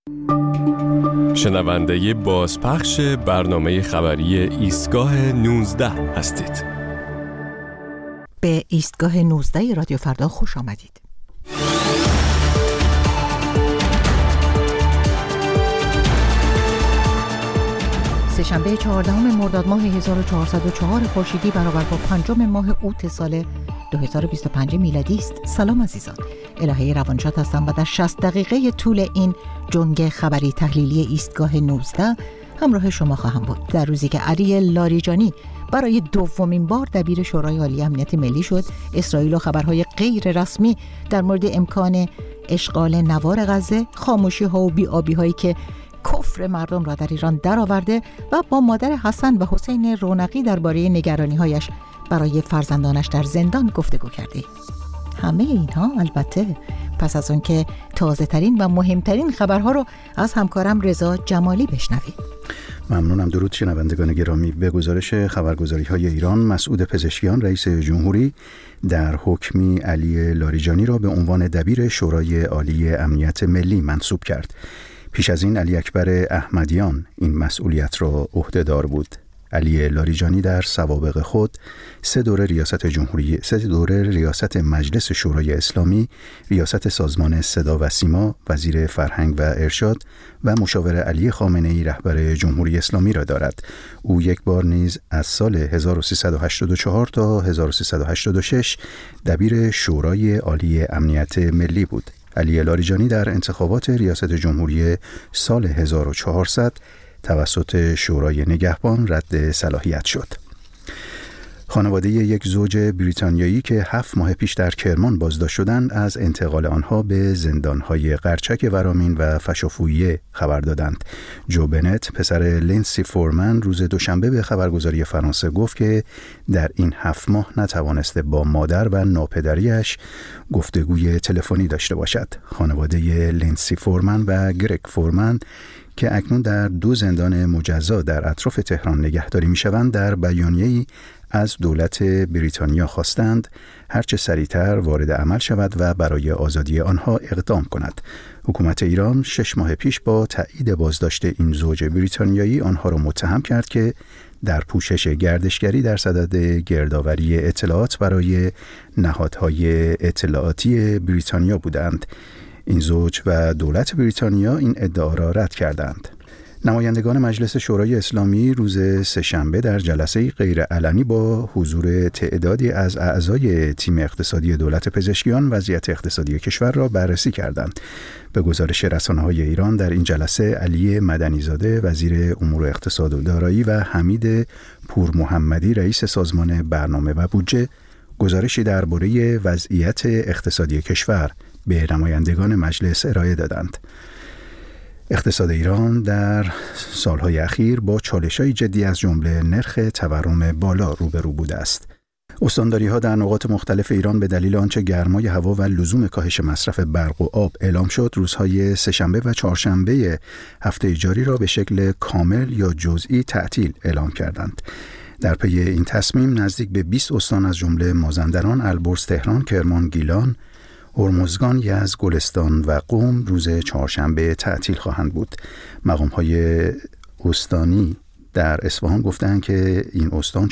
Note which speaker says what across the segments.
Speaker 1: شنونده بازپخش برنامه خبری ایستگاه 19 هستید.
Speaker 2: به ایستگاه 19 رادیو فردا خوش آمدید. سه‌شنبه 14 مرداد ماه 1404 خورشیدی برابر با 5 ماه اوت سال 2025 میلادی است. سلام عزیزان، الهه روانشاد هستم و در 60 دقیقه طول این جنگ خبری تحلیلی ایستگاه 19 همراه شما خواهم بود. در روزی که علی لاریجانی برای دومین بار دبیر شورای عالی امنیت ملی شد، اسرائیل و خبرهای غیر رسمی در مورد امکان اشغال نوار غزه، خاموشی ها و بی‌آبی هایی که کفر مردم را در ایران درآورده و با مادر حسن و حسین رونقی درباره نگرانی‌هایش برای فرزندانش در زندان گفتگو کرده. همه اینها البته پس از اون که تازه ترین و مهمترین خبرها رو از همکارم رضا جمالی بشنویم.
Speaker 3: ممنونم. درود شنوندگان گرامی. به گزارش خبرگزاری‌های ایران، مسعود پزشکیان رئیس جمهوری در حکمی علی لاریجانی را به عنوان دبیر شورای عالی امنیت ملی منصوب کرد. پیش از این علی اکبر احمدیان این مسئولیت را عهده‌دار بود. علی لاریجانی در سوابق خود 3 دوره ریاست جمهوری، 3 دوره ریاست مجلس شورای اسلامی، ریاست سازمان صدا و سیما، وزیر فرهنگ و ارشاد و مشاور علی خامنه‌ای رهبر جمهوری اسلامی را دارد. او یک بار نیز از سال 1384 تا 1386 دبیر شورای عالی امنیت ملی بود. علی لاریجانی در انتخابات ریاست جمهوری سال 1400 توسط شورای نگهبان رد صلاحیت شد. خانواده یک زوج بریتانیایی که 7 ماه پیش در کرمان بازداشت شدند از انتقال آنها به زندان‌های قرچک ورامین و فشافویه خبر دادند. جو بنت پسر لینسی فورمن روز دوشنبه به خبرگزاری فرانسه گفت که در این 7 ماه نتوانسته با مادر و ناپدریش گفتگوی تلفنی داشته باشد. خانواده لینسی فورمن و گرگ فورمن که اکنون در 2 زندان مجزا در اطراف تهران نگهداری می‌شوند، در بیانیه‌ای از دولت بریتانیا خواستند هرچه سریعتر وارد عمل شود و برای آزادی آنها اقدام کند. حکومت ایران 6 ماه پیش با تایید بازداشت این زوج بریتانیایی آنها را متهم کرد که در پوشش گردشگری در صدد گردآوری اطلاعات برای نهادهای اطلاعاتی بریتانیا بودند. این زوج و دولت بریتانیا این ادعا را رد کردند. نمایندگان مجلس شورای اسلامی روز سه‌شنبه در جلسه غیرعلنی با حضور تعدادی از اعضای تیم اقتصادی دولت پزشکیان وضعیت اقتصادی کشور را بررسی کردند. به گزارش رسانه‌های ایران در این جلسه علی مدنی‌زاده وزیر امور اقتصاد و دارایی و حمید پور محمدی رئیس سازمان برنامه و بودجه گزارشی درباره وضعیت اقتصادی کشور به نمایندگان مجلس ارائه دادند. اقتصاد ایران در سالهای اخیر با چالش‌های جدی از جمله نرخ تورم بالا روبرو بوده است. استانداری‌ها در نقاط مختلف ایران به دلیل آنچه گرمای هوا و لزوم کاهش مصرف برق و آب اعلام شد، روزهای سه‌شنبه و چهارشنبه هفته جاری را به شکل کامل یا جزئی تعطیل اعلام کردند. در پی این تصمیم نزدیک به 20 استان از جمله مازندران، البرز، تهران، کرمان، گیلان، هرمزگان، یزد، گلستان و قم روز چهارشنبه تعطیل خواهند بود. مقام‌های استانی در اصفهان گفتند که این استان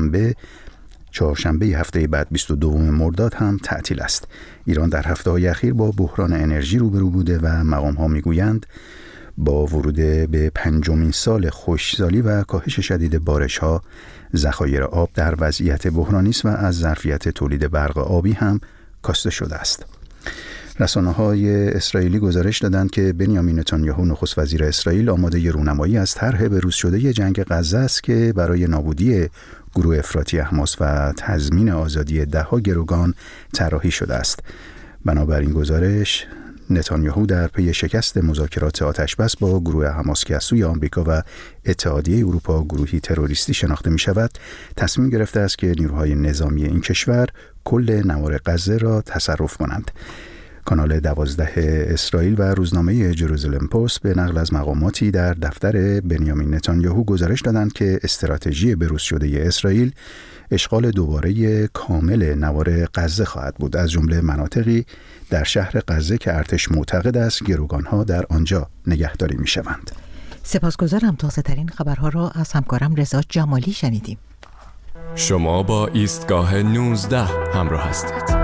Speaker 3: چهارشنبه هفته بعد 22 مرداد هم تعطیل است. ایران در هفته‌های اخیر با بحران انرژی روبرو بوده و مقام‌ها میگویند با ورود به 5مین سال خشکسالی و کاهش شدید بارش‌ها، ذخایر آب در وضعیت بحرانی است و از ظرفیت تولید برق آبی هم کاسته شده است. رسانه‌های اسرائیلی گزارش دادند که بنیامین نتانیاهو نخست وزیر اسرائیل آماده رونمایی از طرح بروز شده جنگ غزه است که برای نابودی گروه افراطی حماس و تضمین آزادی ده‌ها گروگان طراحی شده است. بنابراین گزارش نتانیاهو در پی شکست مذاکرات آتشبس با گروه حماس که از سوی آمریکا و اتحادیه اروپا گروهی تروریستی شناخته می شود، تصمیم گرفته است که نیروهای نظامی این کشور کل نوار غزه را تصرف کنند. کانال 12 اسرائیل و روزنامه جروزالم پست به نقل از مقاماتی در دفتر بنیامین نتانیاهو گزارش دادند که استراتژی بروز شده اسرائیل اشغال دوباره کامل نوار غزه خواهد بود، از جمله مناطقی در شهر غزه که ارتش معتقد است گروگانها در آنجا نگهداری می‌شوند.
Speaker 2: سپاسگزارم. تازه‌ترین خبرها را از همکارم رضا جمالی شنیدیم.
Speaker 1: شما با ایستگاه 19 همراه هستید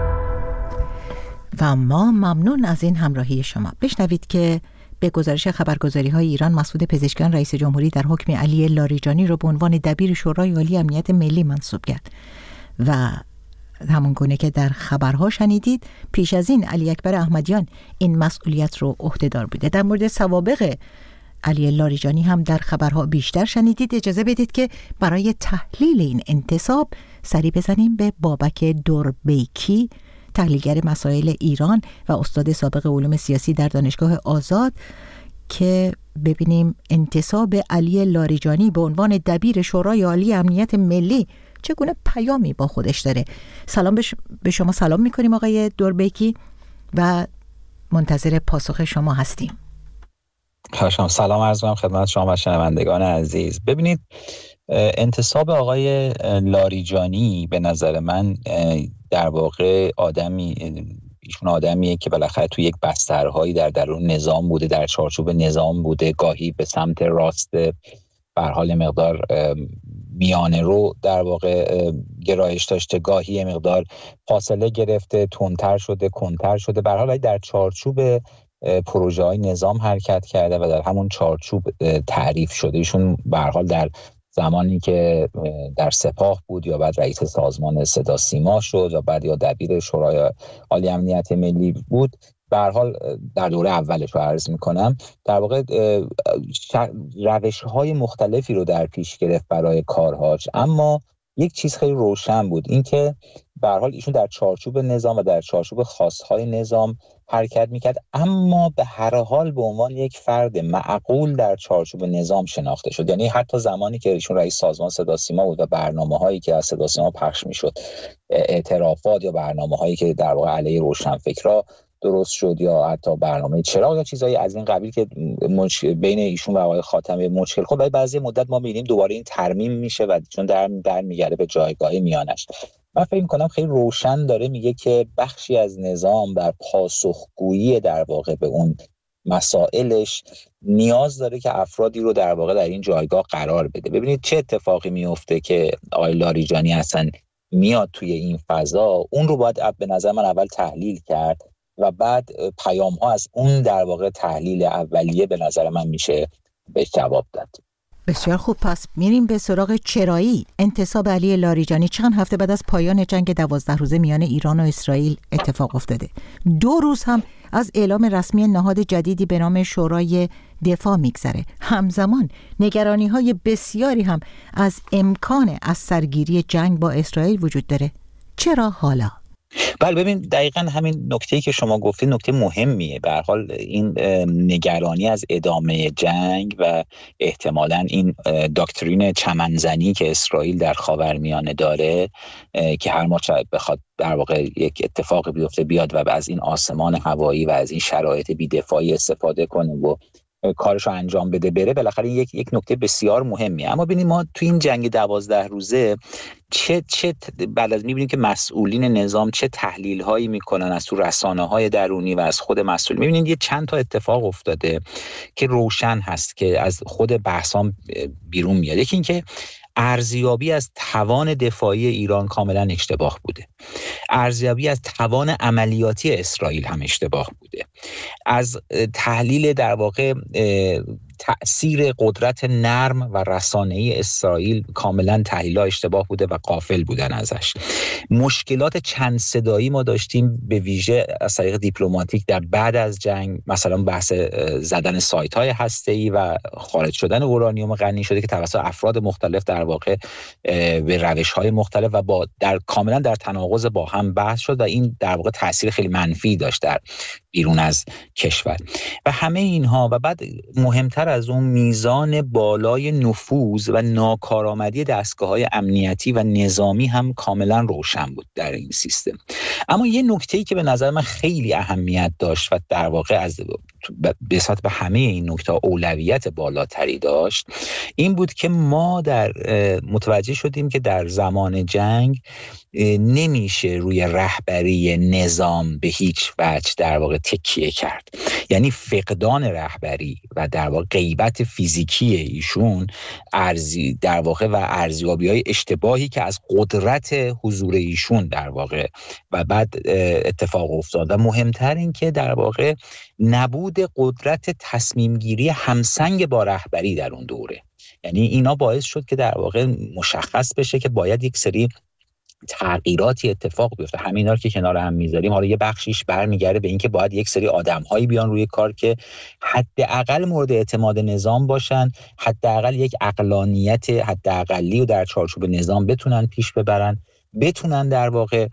Speaker 2: و ما ممنون از این همراهی شما. بشنوید که به گزارش خبرگزاری‌های ایران، مسعود پزشکیان رئیس جمهوری در حکم علی لاریجانی را به عنوان دبیر شورای عالی امنیت ملی منصوب کرد و همون گونه که در خبرها شنیدید، پیش از این علی اکبر احمدیان این مسئولیت رو عهده‌دار بوده. در مورد سوابق علی لاریجانی هم در خبرها بیشتر شنیدید. اجازه بدید که برای تحلیل این انتصاب سری بزنیم به بابک دوربیکی، تحلیلگر مسائل ایران و استاد سابق علوم سیاسی در دانشگاه آزاد، که ببینیم انتصاب علی لاریجانی به عنوان دبیر شورای عالی امنیت ملی چگونه پیامی با خودش داره. سلام به شما سلام میکنیم آقای دوربیکی و منتظر پاسخ شما هستیم.
Speaker 4: سلام عرض می‌کنم خدمت شما و شنوندگان عزیز. ببینید، انتصاب آقای لاریجانی به نظر من در واقع ایشون آدمیه که بالاخره توی یک بسترهایی در درون نظام بوده، در چارچوب نظام بوده، گاهی به سمت راست به هر حال مقدار میانه رو در واقع گرایش داشته، گاهی مقدار فاصله گرفته، تندتر شده، کندتر شده، به هر حال در چارچوب پروژه های نظام حرکت کرده و در همون چارچوب تعریف شده. ایشون به هر حال در زمانی که در سپاه بود یا بعد رئیس سازمان صدا سیما شد و بعد یا دبیر شورای عالی امنیت ملی بود، به هر حال در دوره اولش رو عرض میکنم، در واقع روش‌های مختلفی رو در پیش گرفت برای کارهاش. اما یک چیز خیلی روشن بود، این که به هر حال ایشون در چارچوب نظام و در چارچوب خاص‌های نظام حرکت میکرد، اما به هر حال به عنوان یک فرد معقول در چارچوب نظام شناخته شد. یعنی حتی زمانی که ایشون رئیس سازمان صدا سیما بود و برنامه‌هایی که از صدا سیما پخش میشد، اعترافات یا برنامه‌هایی که در واقع علیه روشنفکرها درست شد یا حتی برنامه چراغ یا چیزایی از این قبیل که بین ایشون و آقای خاتمی مشکل خود، ولی بعضی مدت ما می‌بینیم دوباره این ترمیم میشه و چون در میگرده به جایگاه میانش. من فکر می‌کنم خیلی روشن داره میگه که بخشی از نظام در پاسخگویی در واقع به اون مسائلش نیاز داره که افرادی رو در واقع در این جایگاه قرار بده. ببینید چه اتفاقی میفته که آقای لاریجانی اصلا میاد توی این فضا، اون رو باید به نظر من اول تحلیل کرد و بعد پیام‌ها از اون در واقع تحلیل اولیه به نظر من میشه بهش جواب داد.
Speaker 2: بسیار خوب، پس میریم به سراغ چرایی. انتصاب علی لاریجانی چند هفته بعد از پایان جنگ 12 روزه میان ایران و اسرائیل اتفاق افتاده. 2 روز هم از اعلام رسمی نهاد جدیدی به نام شورای دفاع میگذره. همزمان نگرانی‌های بسیاری هم از امکان از سرگیری جنگ با اسرائیل وجود داره. چرا حالا؟
Speaker 4: بله، ببین دقیقاً همین نکته‌ای که شما گفتید نکته مهمیه. به هر حال این نگرانی از ادامه جنگ و احتمالاً این داکترین چمنزنی که اسرائیل در خاورمیانه داره که هر ما بخواد در واقع یک اتفاقی بیفته بیاد و از این آسمان هوایی و از این شرایط بی‌دفاعی استفاده کنه و کارشو انجام بده بره، بالاخره یک نکته بسیار مهمیه. اما ببینید ما تو این جنگ 12 روزه چه بعد از می‌بینیم که مسئولین نظام چه تحلیل‌هایی می‌کنن از تو رسانه‌های درونی و از خود مسئول. می‌بینید یه چند تا اتفاق افتاده که روشن هست که از خود بحثام بیرون میاد. یکی این که ارزیابی از توان دفاعی ایران کاملا اشتباه بوده. ارزیابی از توان عملیاتی اسرائیل هم اشتباه بوده. از تحلیل در واقع تأثیر قدرت نرم و رسانه‌ای اسرائیل کاملا تحلیل‌ها اشتباه بوده و غافل بودن ازش. مشکلات چند صدایی ما داشتیم به ویژه از طریق دیپلماتیک در بعد از جنگ، مثلا بحث زدن سایت‌های هسته‌ای و خارج شدن اورانیوم غنی شده که توسط افراد مختلف در واقع به روش‌های مختلف و کاملا در تناقض با هم بحث شد و این در واقع تأثیر خیلی منفی داشت در بیرون از کشور و همه اینها. و بعد مهمتر مهمتر از اون میزان بالای نفوذ و ناکارآمدی دستگاه‌های امنیتی و نظامی هم کاملا روشن بود در این سیستم. اما یه نکته‌ای که به نظر من خیلی اهمیت داشت و در واقع از نسبت به همه این نکته اولویت بالاتری داشت، این بود که ما متوجه شدیم که در زمان جنگ نمیشه روی رهبری نظام به هیچ وجه در واقع تکیه کرد. یعنی فقدان رهبری و در واقع غیبت فیزیکی ایشون در واقع و ارزیابی‌های اشتباهی که از قدرت حضور ایشون در واقع و بعد اتفاق افتاد و مهمتر این که در واقع نبود قدرت تصمیم گیری همسنگ با رهبری در اون دوره، یعنی اینا باعث شد که در واقع مشخص بشه که باید یک سری تغییراتی اتفاق بیفته. همینا رو که کنار هم میذاریم، حالا یه بخشیش برمیگرده به این که باید یک سری آدم‌هایی بیان روی کار که حداقل مورد اعتماد نظام باشن، حداقل یک عقلانیت حداقلی رو در چارچوب نظام بتونن پیش ببرن، بتونن در واقع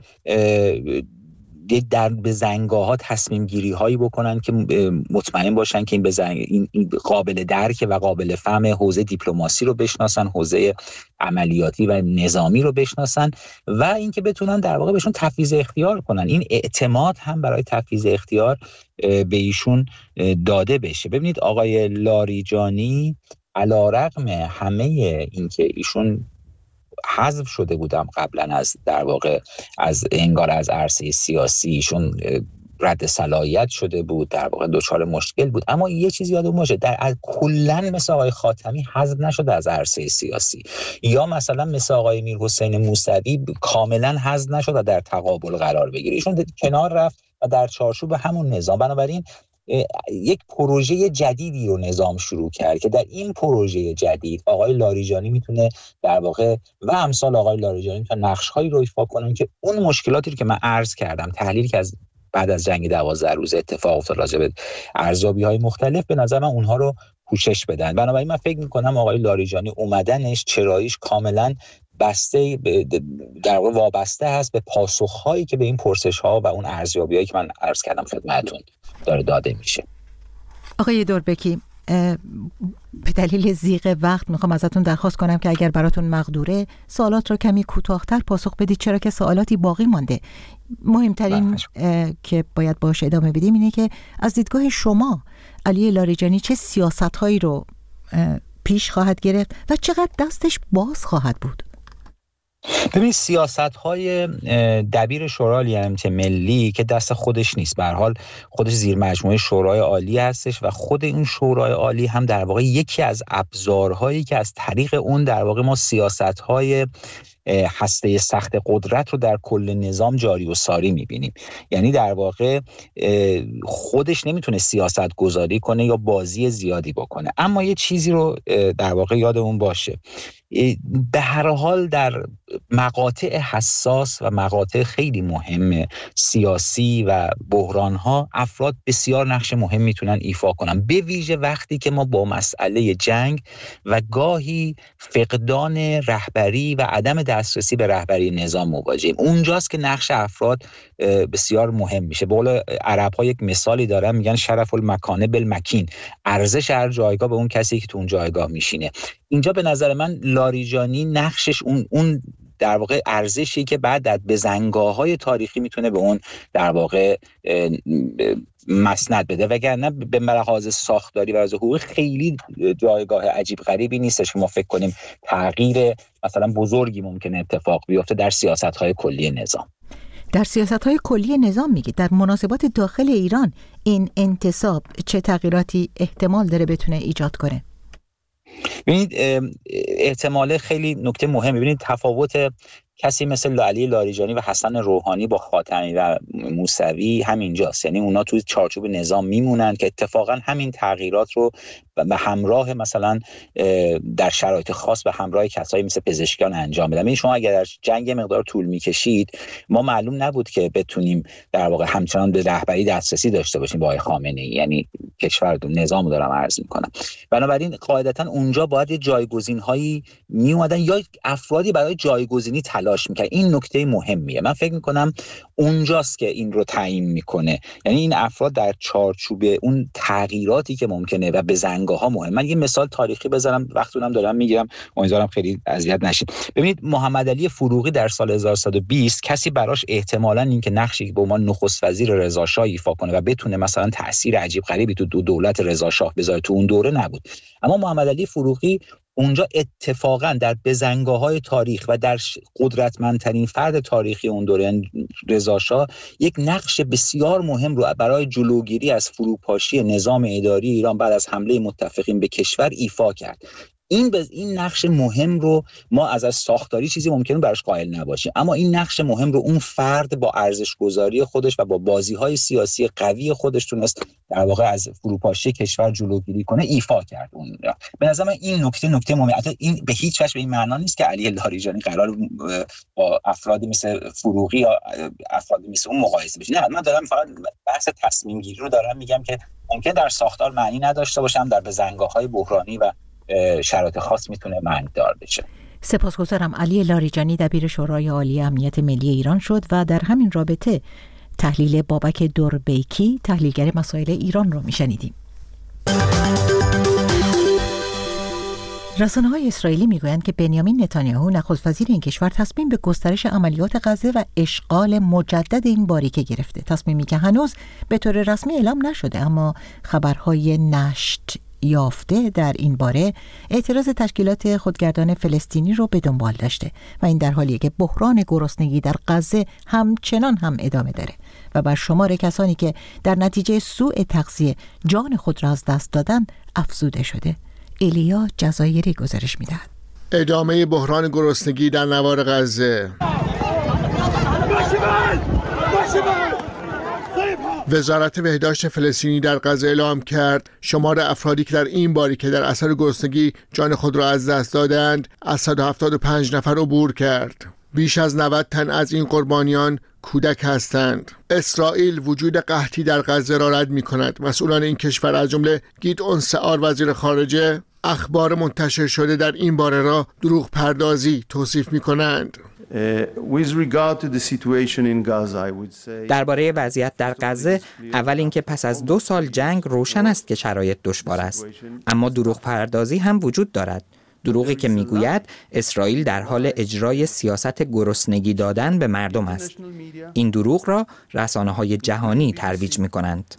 Speaker 4: در بزنگاه‌ها تصمیم گیری هایی بکنن که مطمئن باشن که این قابل درک و قابل فهم، حوزه دیپلماسی رو بشناسن، حوزه عملیاتی و نظامی رو بشناسن و اینکه بتونن در واقع بهشون تفویض اختیار کنن. این اعتماد هم برای تفویض اختیار به ایشون داده بشه. ببینید آقای لاریجانی علیرغم همه اینکه ایشون حذف شده بودم قبلا از در واقع از عرصه سیاسی، ایشون رد صلاحیت شده بود، در واقع دچار مشکل بود، اما یه چیز یادمون باشه در کلا مثل آقای خاتمی حذف نشده از عرصه سیاسی، یا مثلا مثل آقای میرحسین موسوی کاملا حذف نشده در تقابل قرار بگیره، ایشون کنار رفت و در چارچوب همون نظام. بنابراین یک پروژه جدیدی رو نظام شروع کرد که در این پروژه جدید آقای لاریجانی میتونه در واقع و امثال آقای لاریجانی میتونه نقش‌هایی رو ایفا کنن که اون مشکلاتی رو که من عرض کردم، تحلیلی که از بعد از جنگ 12 روز اتفاق افتاد راجع به ارزیابی‌های مختلف، به نظر من اونها رو پوشش بدن. بنابراین من فکر می‌کنم آقای لاریجانی اومدنش، چراییش کاملا بسته در واقع وابسته هست به پاسخ‌هایی که به این پرسش‌ها و اون ارزیابی‌هایی که من عرض کردم خدمتتون داره داده میشه.
Speaker 2: آقای دوربکی، به دلیل ضیق وقت میخوام ازتون درخواست کنم که اگر براتون مقدوره سوالات رو کمی کوتاه‌تر پاسخ بدید، چرا که سوالاتی باقی مانده. مهمترین که باید باش ادامه بدیم اینه که از دیدگاه شما علی لاریجانی چه سیاست‌هایی رو پیش خواهد گرفت و چقدر دستش باز خواهد بود؟
Speaker 4: ببینید سیاست‌های دبیر شورای امنیت ملی که دست خودش نیست، به هر حال خودش زیر مجموعه شورای عالی هستش و خود این شورای عالی هم در واقع یکی از ابزارهایی که از طریق اون در واقع ما سیاست‌های هسته سخت قدرت رو در کل نظام جاری و ساری می‌بینیم. یعنی در واقع خودش نمیتونه سیاست گذاری کنه یا بازی زیادی بکنه، اما یه چیزی رو در واقع یادمون باشه، به هر حال در مقاطع حساس و مقاطع خیلی مهم سیاسی و بحران‌ها افراد بسیار نقش مهم میتونن ایفا کنن، به ویژه وقتی که ما با مسئله جنگ و گاهی فقدان رهبری و عدم دسترسی به رهبری نظام مواجهیم. اونجاست که نقش افراد بسیار مهم میشه. به قول عرب‌ها یک مثالی دارن، میگن شرف المکانه بالمکین، ارزش هر جایگاه به اون کسی که تو اون جایگاه میشینه. اینجا به نظر من لاریجانی نقشش اون در واقع ارزشی که بعد از بزنگاه‌های تاریخی میتونه به اون در واقع مسند بده، وگرنه به لحاظ ساختاری و از حقوق خیلی جایگاه عجیب غریبی نیستش که ما فکر کنیم تغییر مثلا بزرگی ممکنه اتفاق بیفته در سیاست‌های کلی نظام.
Speaker 2: در سیاست‌های کلی نظام میگید در مناسبات داخل ایران این انتصاب چه تغییراتی احتمال داره بتونه ایجاد کنه؟
Speaker 4: ببینید احتمال خیلی نکته مهمه. ببینید تفاوت کسی مثل علی لاریجانی و حسن روحانی با خاتمی و موسوی همینجاست، یعنی اونا توی چارچوب نظام میمونن که اتفاقا همین تغییرات رو به همراه مثلا در شرایط خاص به همراه کسایی مثل پزشکیان انجام بدن. این شما اگر در جنگ مقدار طول میکشید، ما معلوم نبود که بتونیم در واقع همچنان به رهبری دسترسی داشته باشیم با آقای خامنه‌ای، یعنی کشور نظام دارم عرض میکنم. بنابراین قاعدتا اونجا باید یه جایگزین‌هایی میومدن یا افرادی برای جایگزینی تلاش میکنن. این نکته مهمیه. من فکر میکنم اونجاست که این رو تعیین میکنه، یعنی این افراد در چارچوب اون تغییراتی که ممکنه و بزنگ بزنگاه‌ها مهم. من یه مثال تاریخی بزنم، وقتونم دارم میگیرم، امیدوارم خیلی اذیت نشید. ببینید محمد علی فروغی در سال 1120 کسی براش احتمالاً این که نقشی به عنوان نخست وزیر رضا شاه ایفا کنه و بتونه مثلا تأثیر عجیب غریبی تو دولت رضا شاه بذاره تو اون دوره نبود. اما محمد علی فروغی اونجا اتفاقا در بزنگاه‌های تاریخ و در قدرتمندترین فرد تاریخی اون دوره رضا شاه یک نقش بسیار مهم رو برای جلوگیری از فروپاشی نظام اداری ایران بعد از حمله متفقین به کشور ایفا کرد. این نقش مهم رو ما از ساختاری چیزی ممکنه براش قائل نباشیم، اما این نقش مهم رو اون فرد با ارزش گذاری خودش و با بازی‌های سیاسی قوی خودش تونست در واقع از فروپاشی کشور جلوگیری کنه، ایفا کرد. اون به نظر من این نکته مهمه. این به هیچ وجه به این معنا نیست که علی لاریجانی قرار با افرادی مثل فروغی یا افرادی مثل اون مقایسه بشه. نه، من دارم فقط بحث تصمیم گیری رو دارم میگم که ممکن در ساختار معنی نداشته باشم، در بزنگاه‌های بحرانی و شرایط خاص میتونه معنی دار بشه.
Speaker 2: سپاسگزارم. علی لاریجانی دبیر شورای عالی امنیت ملی ایران شد و در همین رابطه تحلیل بابک دوربیکی تحلیلگر مسائل ایران رو میشنیدیم. رسانه‌های اسرائیلی میگویند که بنیامین نتانیاهو نخست وزیر این کشور تصمیم به گسترش عملیات غزه و اشغال مجدد این باریکه گرفته، تصمیمی که هنوز به طور رسمی اعلام نشده، اما خبرهای نشت یافته در این باره اعتراض تشکیلات خودگردان فلسطینی رو به دنبال داشته و این در حالیه که بحران گرسنگی در غزه همچنان هم ادامه داره و بر شمار کسانی که در نتیجه سوء تغذیه جان خود را از دست دادن افزوده شده. ایلیا جزایری گزارش می‌دهد.
Speaker 5: ادامه بحران گرسنگی در نوار غزه. وزارت بهداشت فلسطینی در غزه اعلام کرد شمار افرادی که در این باریکه در اثر گرسنگی جان خود را از دست دادند از 175 نفر عبور کرد. بیش از 90 تن از این قربانیان کودک هستند. اسرائیل وجود قحطی در غزه را رد می‌کند. مسئولان این کشور از جمله گیدئون سعار وزیر خارجه اخبار منتشر شده در این باره را دروغ پردازی توصیف می‌کنند.
Speaker 6: درباره وضعیت در غزه، اول اینکه پس از 2 سال جنگ روشن است که شرایط دشوار است، اما دروغ پردازی هم وجود دارد. دروغی که میگوید اسرائیل در حال اجرای سیاست گرسنگی دادن به مردم است. این دروغ را رسانه‌های جهانی ترویج می‌کنند.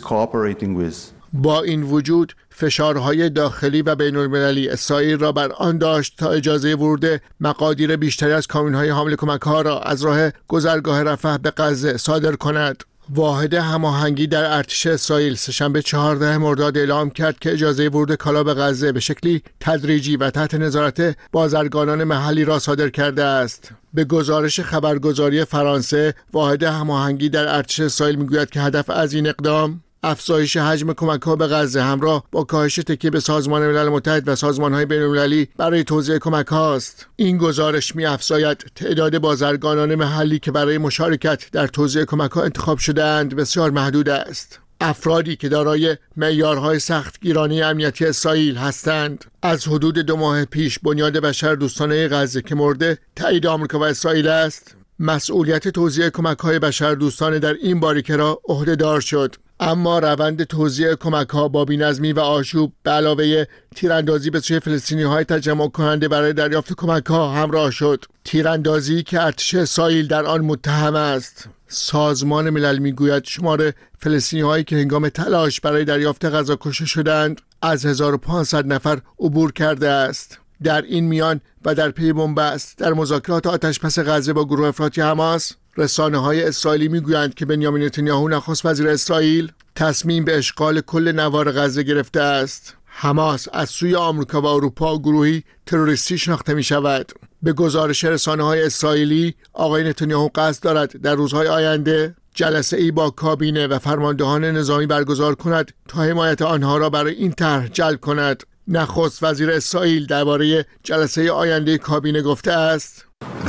Speaker 5: با این وجود فشارهای داخلی و بین‌المللی اسرائیل را بر آن داشت تا اجازه ورود مقادیر بیشتری از کامیون‌های حامل کمک‌ها را از راه گذرگاه رفح به غزه صادر کند. واحد هماهنگی در ارتش اسرائیل سه‌شنبه 14 مرداد اعلام کرد که اجازه ورود کالا به غزه به شکلی تدریجی و تحت نظارت بازرگانان محلی را صادر کرده است. به گزارش خبرگزاری فرانسه، واحد هماهنگی در ارتش اسرائیل میگوید که هدف از این اقدام افزایش حجم کمک‌ها به غزه همراه با کاهش تکیه به سازمان ملل متحد و سازمان‌های بین‌المللی برای توزیع کمک‌ها است. این گزارش می‌افزاید تعداد بازرگانان محلی که برای مشارکت در توزیع کمک‌ها انتخاب شده‌اند بسیار محدود است. افرادی که دارای معیارهای سختگیرانه امنیتی اسرائیل هستند. از حدود 2 ماه پیش بنیاد بشر دوستانه غزه که مورد تایید آمریکا و اسرائیل است، مسئولیت توزیع کمک‌های بشردوستانه در این باریکه را عهده‌دار شد. اما روند توزیع کمک‌ها با بی‌نظمی و آشوب به علاوه تیراندازی به سوی فلسطینی‌های تجمع کننده برای دریافت کمک‌ها همراه شد. تیراندازی که ارتش اسرائیل در آن متهم است. سازمان ملل میگوید شمار فلسطینی‌هایی که هنگام تلاش برای دریافت غذا کشته شدند از 1500 نفر عبور کرده است. در این میان و در پی بنبست در مذاکرات آتش‌بس غزه با گروه افراطی حماس، رسانه‌های اسرائیلی میگویند که بنیامین نتانیاهو نخست وزیر اسرائیل تصمیم به اشغال کل نوار غزه گرفته است. حماس از سوی آمریکا و اروپا گروهی تروریستی شناخته می شود. به گزارش رسانه‌های اسرائیلی، آقای نتانیاهو قصد دارد در روزهای آینده جلسه‌ای با کابینه و فرماندهان نظامی برگزار کند تا حمایت آنها را برای این طرح جلب کند. نخست وزیر اسرائیل درباره جلسه آینده کابینه گفته است: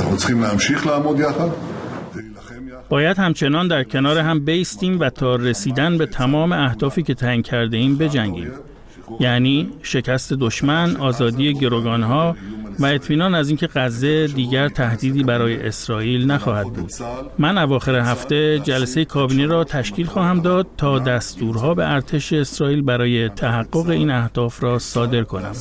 Speaker 7: باید همچنان در کنار هم بایستیم و تا رسیدن به تمام اهدافی که تعیین کرده ایم بجنگیم. یعنی شکست دشمن، آزادی گروگانها و اطمینان از اینکه غزه دیگر تهدیدی برای اسرائیل نخواهد بود. من اواخر هفته جلسه کابینه را تشکیل خواهم داد تا دستورها به ارتش اسرائیل برای تحقق این اهداف را صادر کنم.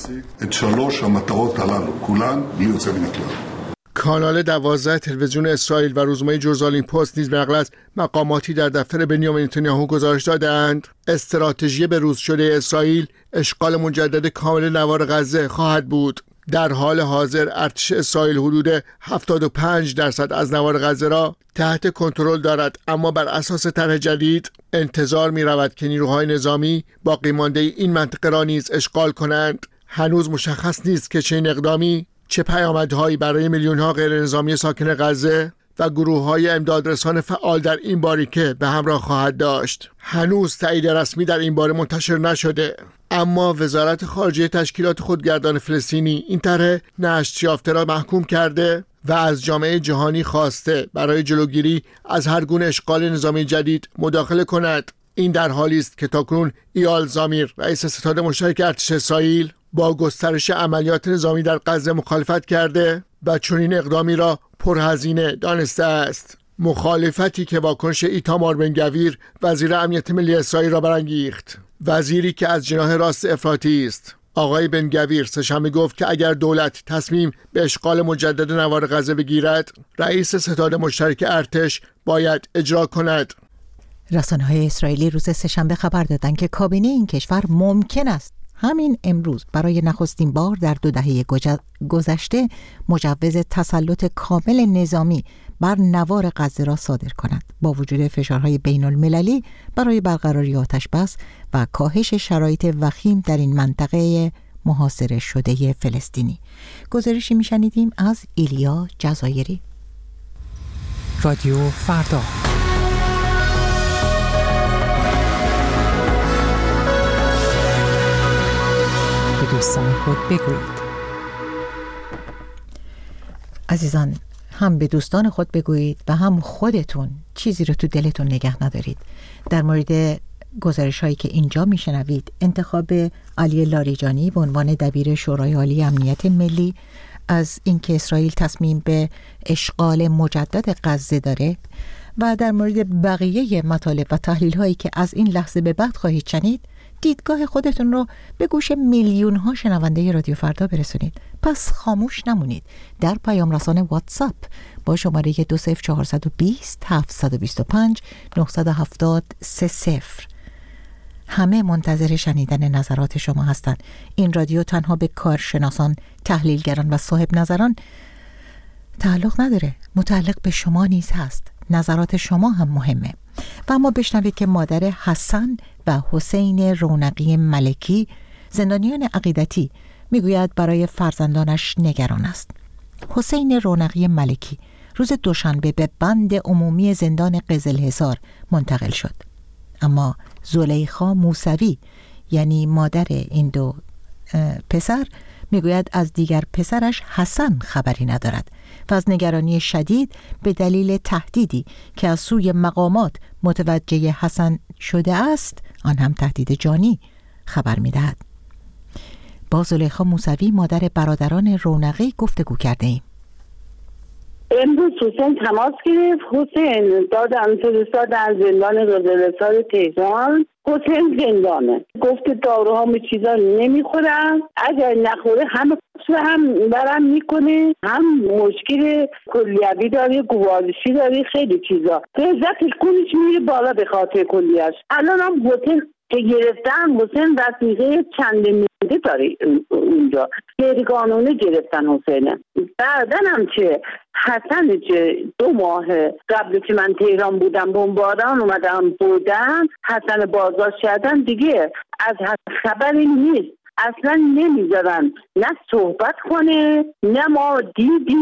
Speaker 5: کانال 12 تلویزیون اسرائیل و روزنامه جرزالین پست نیز به نقل از مقاماتی در دفتر بنیامین نتانیاهو گزارش دادند استراتژی بروز شده اسرائیل اشغال مجدد کامل نوار غزه خواهد بود. در حال حاضر ارتش اسرائیل حدود 75% از نوار غزه را تحت کنترل دارد، اما بر اساس طرح جدید انتظار می رود که نیروهای نظامی باقی مانده این منطقه را نیز اشغال کنند. هنوز مشخص نیست که چه اقدامی چه پیامدهایی برای میلیون‌ها غیر نظامی ساکن غزه و گروه‌های امدادرسان فعال در این باریکه به همراه خواهد داشت. هنوز تایید رسمی در این باره منتشر نشده، اما وزارت خارجه تشکیلات خودگردان فلسطینی این طرح نشر یافته را محکوم کرده و از جامعه جهانی خواسته برای جلوگیری از هر گونه اشغال نظامی جدید مداخله کند. این در حالی است که تاکنون ایال زامیر رئیس ستاد مشترک ارتش اسرائیل با گسترش عملیات نظامی در غزه مخالفت کرده و چنین اقدامی را پرهزینه دانسته است. مخالفتی که واکنش ایتامار بن گویر وزیر امنیت ملی اسرائیل را برانگیخت. وزیری که از جناح راست افراطی است. آقای بن گویر سه‌شنبه گفت که اگر دولت تصمیم به اشغال مجدد نوار غزه بگیرد، رئیس ستاد مشترک ارتش باید اجرا کند.
Speaker 2: رسانه‌های اسرائیلی روز سه‌شنبه خبر دادند که کابینه این کشور ممکن است همین امروز برای نخستین بار در 2 دهه گذشته مجوز تسلط کامل نظامی بر نوار غزه را صادر کند، با وجود فشارهای بین المللی برای برقراری آتش‌بس و کاهش شرایط وخیم در این منطقه محاصره شده فلسطینی. گزارشی میشنیدیم از ایلیا جزایری.
Speaker 8: رادیو فردا. به دوستان خود بگویید.
Speaker 2: عزیزان، هم به دوستان خود بگویید و هم خودتون چیزی رو تو دلتون نگه ندارید. در مورد گزارش هایی که اینجا میشنوید، انتخاب علی لاریجانی به عنوان دبیر شورای عالی امنیت ملی، از اینکه اسرائیل تصمیم به اشغال مجدد غزه داره، و در مورد بقیه مطالب و تحلیل هایی که از این لحظه به بعد خواهید شنید، دیدگاه خودتون رو به گوش میلیون ها شنونده رادیو فردا برسونید. پس خاموش نمونید. در پیام رسان واتساپ با شماره 20420 725 970 30 همه منتظر شنیدن نظرات شما هستند. این رادیو تنها به کارشناسان، تحلیلگران و صاحب نظران تعلق نداره، متعلق به شما نیز هست. نظرات شما هم مهمه. و اما بشنوید که مادر حسن و حسین رونقی ملکی، زندانیان عقیدتی، میگوید برای فرزندانش نگران است. حسین رونقی ملکی روز دوشنبه به بند عمومی زندان قزلحصار منتقل شد، اما زلیخا موسوی، یعنی مادر این 2 پسر، میگوید از دیگر پسرش حسن خبری ندارد و از نگرانی شدید به دلیل تهدیدی که از سوی مقامات متوجه حسن شده است، آن هم تهدید جانی، خبر میدهد. با زلیخا موسوی، مادر برادران رونقی، گفتگو کرده ایم.
Speaker 9: امروز حسین تماس گرفت. حسین فرستادن زندان قزلحصار تهران. حسین زندانه. گفت داروهامو چیزا نمیخورم، اگر نخوره همه هم برم میکنه، هم مشکل کلیوی داره، گوارشی داره، خیلی چیزا. عزتش کنش میره بالا به خاطر کلیهش. الان هم حسین که گرفتن، حسین وثیقه چند میده داره اونجا، غیر قانونی گرفتن حسینه. بعدن هم که حسن که 2 ماه قبل که من تهران بودم بمباران اومدم بودم، حسن بازداشت کردن، دیگه از خبری نیست، اصلا نمیذارن نه صحبت کنه نه ما دیدیم.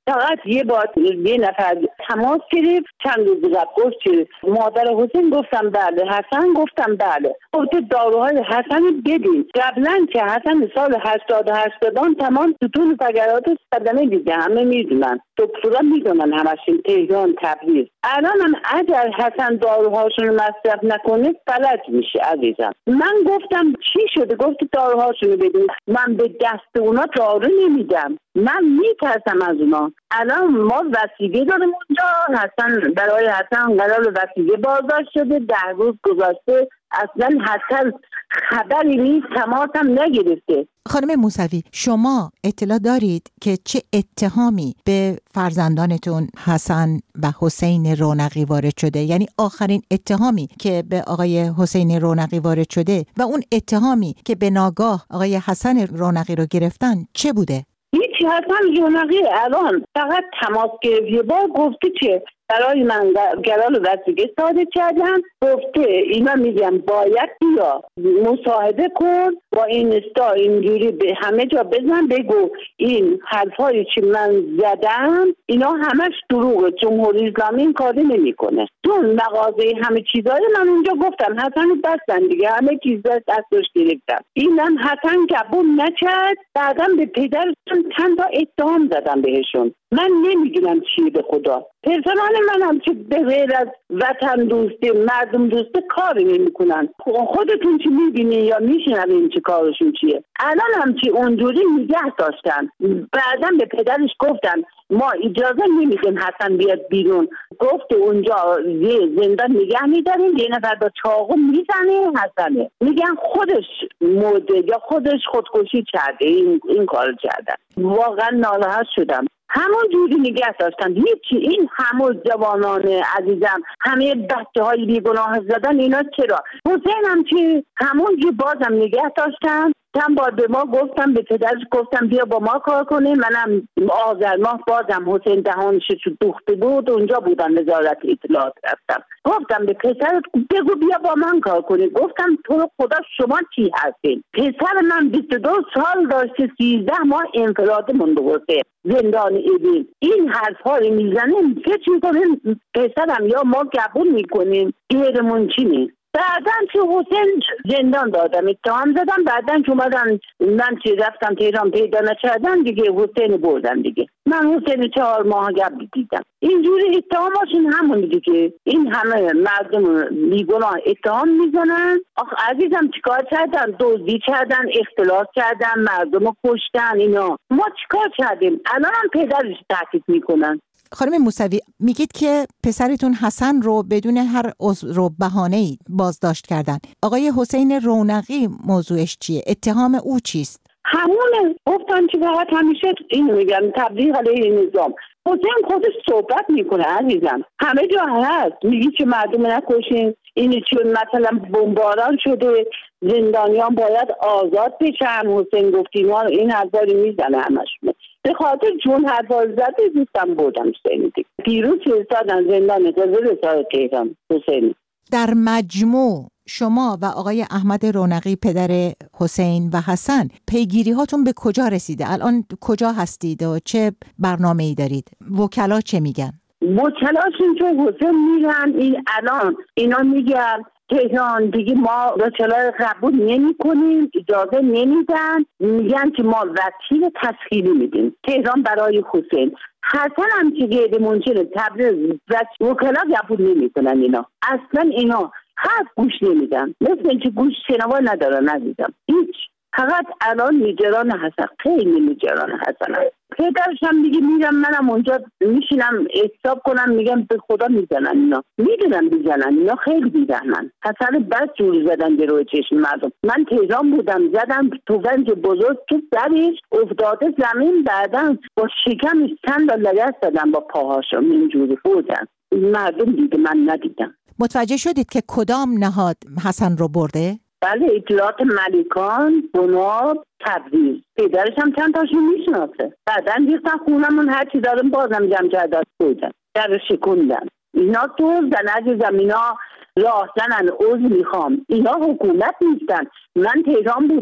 Speaker 9: فقط یه بار یه نفر تماس گرفت چند روز قبل گفت که مادر حسین، گفتم بله. حسن، گفتم بله. گفت داروهای حسن بدین. قبلا که حسن سال 88 تمام ستون فقرات صدمه دیده، همه میدونن، دکترا میدونن، همشون تهران، تبریز. الان هم اگر حسن داروهاشون رو مصرف نکنه فلج میشه عزیزم. من گفتم چی شده؟ گفت داروهاشون رو بدین. من به دست اونا دارو نمیدم، من میترسم از اونا. الان ما وثیقه داریم اونجا، حسن برای حسن قرار وثیقه بازداشت شده، 10 روز گذشته اصلا حسن خبری نیست، تماس هم نگرفته.
Speaker 2: خانم موسوی، شما اطلاع دارید که چه اتهامی به فرزندانتون حسن و حسین رونقی وارد شده؟ یعنی آخرین اتهامی که به آقای حسین رونقی وارد شده و اون اتهامی که به ناگاه آقای حسن رونقی رو گرفتن چه بوده؟
Speaker 9: هیچ. حسن رونقی الان فقط تماس گرفت، یه بار گفته که برای من قرار وثیقه صادر کردن، گفته اینا میگم باید بیا مصاحبه کن با اینستا، اینجوری به همه جا بزن بگو این حرفایی که من زدم اینا همش دروغه، جمهوری اسلامی این کاری نمیکنه. چون مغازه همه چیزای من اونجا گفتم حسن بستن دیگه، همه چیز دستش گرفتم. اینم حسن قبول نکرد. بعدم به پدرشون چند تا اتهام زدم بهشون. من نمیدونم چیه به خدا. پرسنل منم که به غیر از وطن دوستی، مردم دوستی کاری نمیکنن. خودتون چی میبینین یا میشنوین چه کارشون چیه؟ الان هم که اونجوری نگه داشتن. بعدم به پدرش گفتن ما اجازه نمیدیم حسن بیاد بیرون. گفت اونجا یه زندان نگه میداریم، یه نفر با چاقو میزنه حسنه. میگن خودش مرده یا خودش خودکشی کرده، این کار کردن. واقعا ناراحت شدم. همون جوری نگه داشتن. هیچی. این همون جوانان عزیزم، همه بچه های بیگناه زدن اینا چرا؟ حسین هم که همون جو بازم نگه داشتن. چند بار به ما گفتم، به پدرش گفتم بیا با ما کار کنه. منم آذر ماه بازم حسین دهانش دوخته بود، اونجا بودم وزارت اطلاعات رفتم. گفتم به پسرت بگو بیا با من کار کنه. گفتم تو رو خدا شما چی هستین؟ پسر من 22 سال داشته، 13 ماه انفراد مونده حسین زندان ایدین. این حرفا رو میزنه، فکر میکنه پسرم یا ما قبول میکنیم ایرمون چی نیست. بعدن که حسین زندان دادم، اتهام زدم. بعدن که اومدن من که رفتم تهران پیدا نکردن دیگه، حسین بردن دیگه. من حسین 4 ماه قبل دیدم. اینجوری اتهاماشون همون دیگه. این همه مردم بیگناه اتهام میزنن. آخ عزیزم چیکار کردن؟ دزدی کردن، اختلاس کردن، مردم کشتن. اینا ما چیکار کردیم؟ الان هم پدرش تهدید میکنن.
Speaker 2: خانم موسوی، میگید که پسرتون حسن رو بدون هر عذر و بهانه‌ای بازداشت کردن. آقای حسین رونقی موضوعش چیه؟ اتهام او چیست؟
Speaker 9: همونه. گفتن که فقط همیشه این میگن تبلیغ علیه نظام. حسین خودش صحبت میکنه عزیزم، همه جا هست. میگی که مردم نکشین، اینی چون مثلا بمباران شده زندانیان باید آزاد بشن. حسین گفتی ما این حرفاری میزنه همشون. به خاطر چون حرفا زده دوستم بودم شنیدی. دیروز فرستادن زندان رسال تهران حسین.
Speaker 2: در مجموع شما و آقای احمد رونقی پدر حسین و حسن پیگیری هاتون به کجا رسیده؟ الان کجا هستید و چه برنامه‌ای دارید؟ وکلا چه میگن؟
Speaker 9: وکلاشون که حسین میگن این الان اینا میگن تهران دیگه ما وکلا قبول نمی کنیم، اجازه نمیدن. میگن که ما وکیل تسخیری میدیم تهران برای حسین. حسن هم که غیر منشر تبریز وکلا قبول نمی کنن. اینا اصلا اینا حرف گوش نمیدن، مثل اینکه گوش شنوا ندارن عزیزم. هیچ. فقط الان نگران حسن، خیلی نگران حسن هست. پدرش هم دیگه میرم منم اونجا میشینم حساب کنم، میگم به خدا میزنن اینا، میدونم میزنن اینا، خیلی بیرحمن. حسن بس جوری زدن به روی چشم مردم. من تهران بودم زدم توفنگ بزرگ تو سرش افتاده زمین، بعدن با شکمش چند تا لگد زدن با پاهاشم اینجوری بودن. مردم دیگه من ندیدم.
Speaker 2: متوجه شدید که کدام نهاد حسن رو برده؟
Speaker 9: بله، اطلاعات ملیکان، بناب، تبریز. پدرش هم چند تاشون میشناسه. بعدن دیختن خونمون هر چی دارم بازم جمع جداد بودن، در شکوندن. اینا توزدن عزیزم، اینا راه زنن، عضو میخوام. اینا حکومت نیستن. من تهران بودم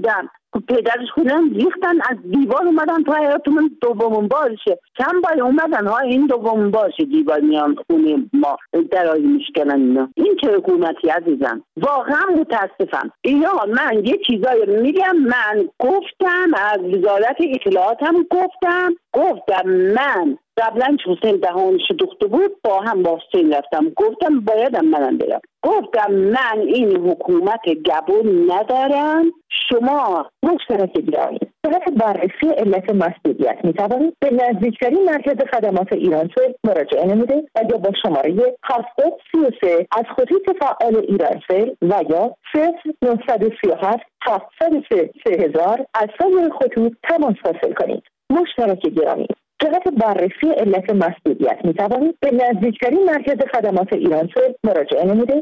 Speaker 9: پدرش خودم ریختن از دیوار اومدن تو حیاتمون دومون بارشه. چند بار اومدن ها این دومون بارشه دیوار میان خونه ما درازی میشکنن اینا. این چه حکومتی عزیزم؟ واقعا متاسفم. یا من یه چیزایی میگم، من گفتم از وزارت اطلاعاتم گفتم من قبلا حسین دهانش دوخته بود با هم با حسین رفتم، گفتم بایدم منم برم، گفتم من این حکومت گبون ندارم. شما مشترک گرامی طرف بررسی علت مسئولیت میتوانید به نزدیکترین مرکز خدمات ایرانسل مراجعه نموده و یا با شماره 7033 از خطوط فعال ایرانسل و یا 0937 703 3000 از سایر خطوط تماس حاصل کنید. مشترک گرامی جهت بررسی علت مسئولیت میتوانید به نزدیکترین مرکز خدمات ایرانسل مراجعه نموده.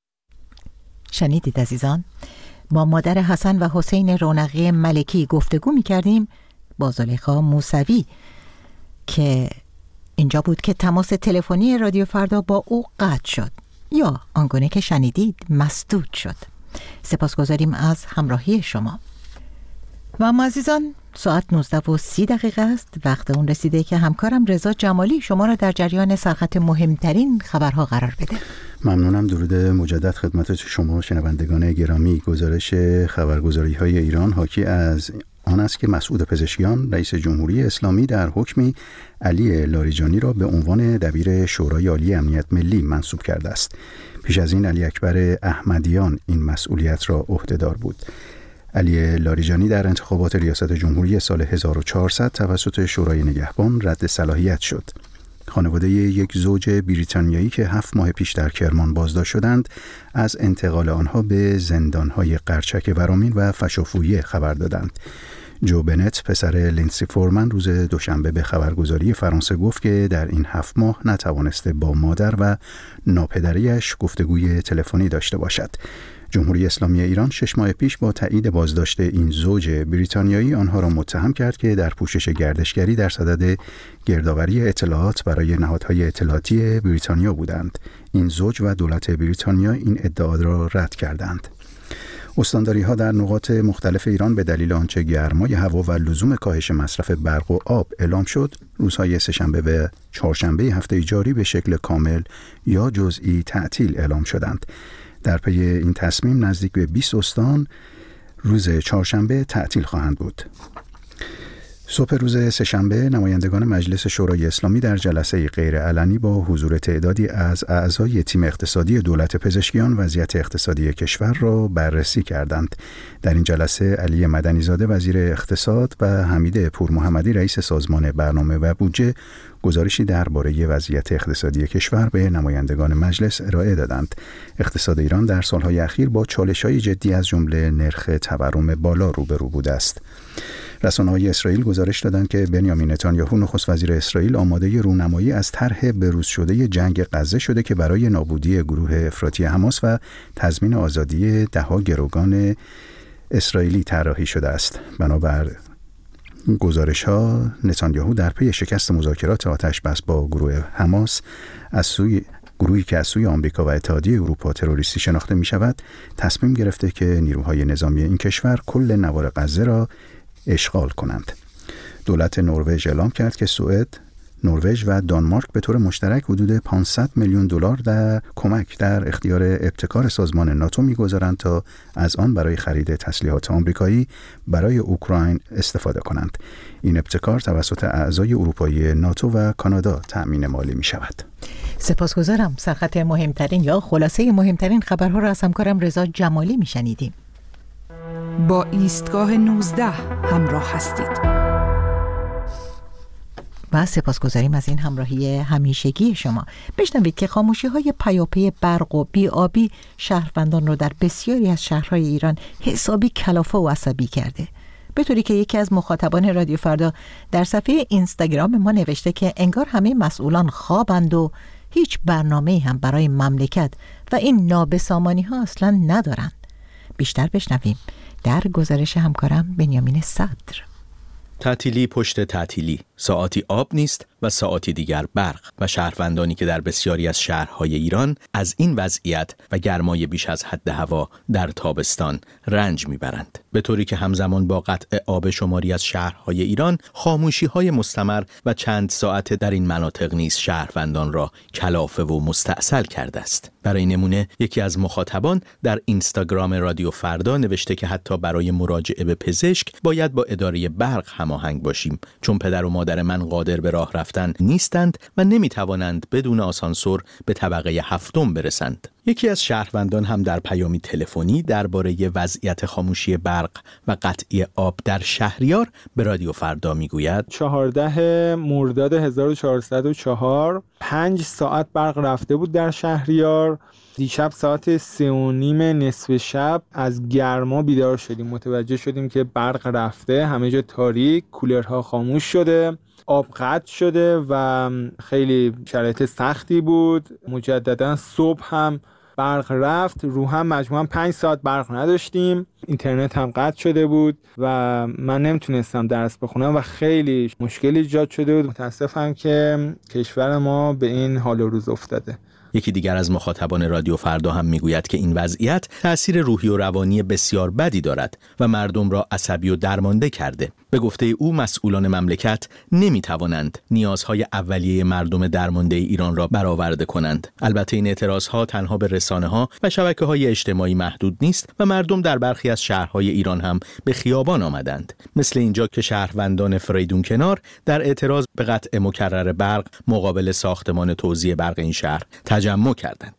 Speaker 2: شنیدید عزیزان؟ با مادر حسن و حسین رونقی ملکی گفتگو میکردیم با زلیخا موسوی که اینجا بود که تماس تلفنی رادیو فردا با او قطع شد یا آنگونه که شنیدید مسدود شد. سپاسگزاریم از همراهی شما. و اما عزیزان ساعت 19:30 است. وقت اون رسیده که همکارم رضا جمالی شما را در جریان سرخط مهمترین خبرها قرار بده.
Speaker 3: ممنونم. درود مجدد خدمت شما شنوندگان گرامی. گزارش خبرگزاری‌های ایران حاکی از آن است که مسعود پزشکیان رئیس جمهوری اسلامی در حکمی علی لاریجانی را به عنوان دبیر شورای عالی امنیت ملی منصوب کرده است. پیش از این علی اکبر احمدیان این مسئولیت را عهده‌دار بود. علی لاریجانی در انتخابات ریاست جمهوری سال 1400 توسط شورای نگهبان رد صلاحیت شد. خانواده یک زوج بریتانیایی که 7 ماه پیش در کرمان بازداشت شدند از انتقال آنها به زندان‌های قرچک ورامین و فشافویه خبر دادند. جو بنت پسر لینسی فورمن روز دوشنبه به خبرگزاری فرانسه گفت که در این 7 ماه نتوانسته با مادر و ناپدریش گفتگوی تلفنی داشته باشد. جمهوری اسلامی ایران 6 ماه پیش با تایید بازداشت این زوج بریتانیایی آنها را متهم کرد که در پوشش گردشگری در صدد گردآوری اطلاعات برای نهادهای اطلاعاتی بریتانیا بودند. این زوج و دولت بریتانیا این ادعا را رد کردند. استانداری‌ها در نقاط مختلف ایران به دلیل آنچه گرمای هوا و لزوم کاهش مصرف برق و آب اعلام شد، روزهای سه‌شنبه و چهارشنبه هفته جاری به شکل کامل یا جزئی تعطیل اعلام شدند. در پی این تصمیم نزدیک به 20 استان روز چهارشنبه تعطیل خواهند بود. صبح روز سه‌شنبه نمایندگان مجلس شورای اسلامی در جلسه غیرعلنی با حضور تعدادی از اعضای تیم اقتصادی دولت پزشکیان وضعیت اقتصادی کشور را بررسی کردند. در این جلسه علی مدنی‌زاده وزیر اقتصاد و حمید پورمحمدی رئیس سازمان برنامه و بودجه گزارشی درباره وضعیت اقتصادی کشور به نمایندگان مجلس ارائه دادند. اقتصاد ایران در سالهای اخیر با چالش‌های جدی از جمله نرخ تورم بالا روبرو بوده است. رسانه‌های اسرائیل گزارش دادند که بنیامین نتانیاهو نخست وزیر اسرائیل آماده رونمایی از طرح بروز شده جنگ غزه شده که برای نابودی گروه افراطی حماس و تضمین آزادی ده‌ها گروگان اسرائیلی طراحی شده است. بنابر گزارش‌ها نتانیاهو در پی شکست مذاکرات آتش‌بس با گروه حماس گروهی که از سوی آمریکا و اتحادیه اروپا تروریستی شناخته می‌شود تصمیم گرفته که نیروهای نظامی این کشور کل نوار غزه را اشغال کنند. دولت نروژ اعلام کرد که سوئد، نروژ و دانمارک به طور مشترک حدود 500 میلیون دلار در کمک در اختیار ابتکار سازمان ناتو می‌گذارند تا از آن برای خرید تسلیحات آمریکایی برای اوکراین استفاده کنند. این ابتکار توسط اعضای اروپایی ناتو و کانادا تأمین مالی می‌شود.
Speaker 2: سپاسگزارم. سرخط مهمترین یا خلاصه مهمترین خبرها را از همکارم رضا جمالی می‌شنیدیم.
Speaker 8: با ایستگاه 19 همراه هستید
Speaker 2: و سپاسگزاریم از این همراهی همیشگی شما. بشنوید که خاموشی‌های پیاپی برق و بی‌آبی شهروندان رو در بسیاری از شهرهای ایران حسابی کلافه و عصبی کرده، به طوری که یکی از مخاطبان رادیو فردا در صفحه اینستاگرام ما نوشته که انگار همه مسئولان خوابند و هیچ برنامه‌ای هم برای مملکت و این نابسامانی‌ها اصلاً ندارند. بیشتر بشنویم در گزارش همکارم بنیامین صدر.
Speaker 10: تعطیلی پشت تعطیلی، ساعاتی آب نیست و ساعاتی دیگر برق و شهروندانی که در بسیاری از شهرهای ایران از این وضعیت و گرمای بیش از حد هوا در تابستان رنج میبرند، به طوری که همزمان با قطع آب شماری از شهرهای ایران خاموشی‌های مستمر و چند ساعت در این مناطق نیز شهروندان را کلافه و مستعسل کرده است. برای نمونه یکی از مخاطبان در اینستاگرام رادیو فردا نوشته که حتی برای مراجعه به پزشک باید با اداره برق هماهنگ باشیم، چون پدر و مادر من قادر به راه رفتن نیستند و نمیتوانند بدون آسانسور به طبقه 7 برسند. یکی از شهروندان هم در پیامی تلفنی درباره وضعیت خاموشی برق و قطعی آب در شهریار به رادیو فردا میگوید
Speaker 11: 14 مرداد 1404 5 ساعت برق رفته بود در شهریار. دیشب ساعت 3:30 نصف شب از گرما بیدار شدیم، متوجه شدیم که برق رفته، همه جا تاریک، کولرها خاموش شده، آب قطع شده و خیلی شرایط سختی بود. مجددا صبح هم برق رفت، رو هم مجموعاً 5 ساعت برق نداشتیم، اینترنت هم قطع شده بود و من نمیتونستم درس بخونم و خیلی مشکل ایجاد شده بود. متاسفم که کشور ما به این حال و روز افتاده.
Speaker 10: یکی دیگر از مخاطبان رادیو فردا هم میگوید که این وضعیت تأثیر روحی و روانی بسیار بدی دارد و مردم را عصبی و درمانده کرده. به گفته او مسئولان مملکت نمیتوانند نیازهای اولیه مردم درمانده ایران را برآورده کنند. البته این اعتراضها تنها به رسانه‌ها و شبکه‌های اجتماعی محدود نیست و مردم در برخی از شهرهای ایران هم به خیابان آمدند، مثل اینجا که شهروندان فریدون کنار در اعتراض به قطع مکرر برق مقابل ساختمان توزیع برق این شهر تجمع کردند.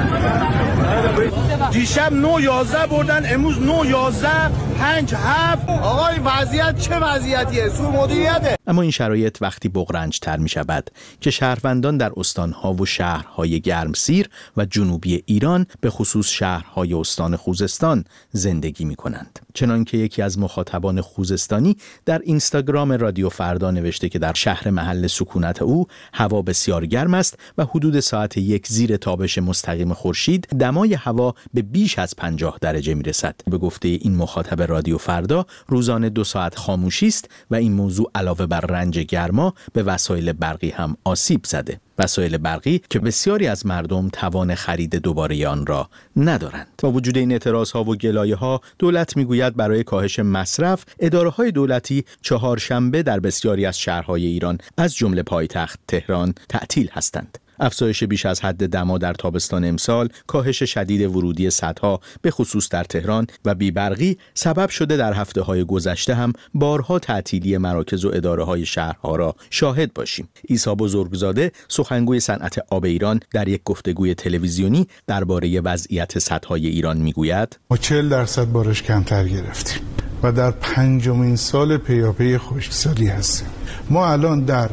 Speaker 12: دیشب 9:11 بردن، امروز 9:11 5:07. آقا این وضعیت چه وضعیتیه؟ سوء مدیریته.
Speaker 10: اما این شرایط وقتی بغرنج‌تر می شود که شهروندان در استانها و شهرهای گرمسیر و جنوبی ایران به خصوص شهرهای استان خوزستان زندگی می کنند. چنانکه یکی از مخاطبان خوزستانی در اینستاگرام رادیو فردا نوشته که در شهر محل سکونت او هوا بسیار گرم است و حدود ساعت 1 زیر تابش مستقیم خورشید دمای هوا به بیش از 50 درجه می رسد. به گفته این مخاطب رادیو فردا روزانه 2 ساعت خاموشی است و این موضوع علاوه بر رنج گرما به وسایل برقی هم آسیب زده. وسایل برقی که بسیاری از مردم توان خرید دوباره آن را ندارند. با وجود این اعتراضها و گلایه‌ها، دولت میگوید برای کاهش مصرف اداره‌های دولتی چهارشنبه در بسیاری از شهرهای ایران از جمله پایتخت تهران تعطیل هستند. افزایش بیش از حد دما در تابستان امسال، کاهش شدید ورودی سدها به خصوص در تهران و بیبرقی سبب شده در هفته‌های گذشته هم بارها تعطیلی مراکز و اداره‌های شهرها را شاهد باشیم. عیسی بزرگزاده، سخنگوی صنعت آب ایران، در یک گفتگوی تلویزیونی درباره وضعیت سدهای ایران میگوید:
Speaker 13: ما 40% بارش کمتر گرفتیم و در 5مین سال پیاپی خشکسالی هستیم. ما الان در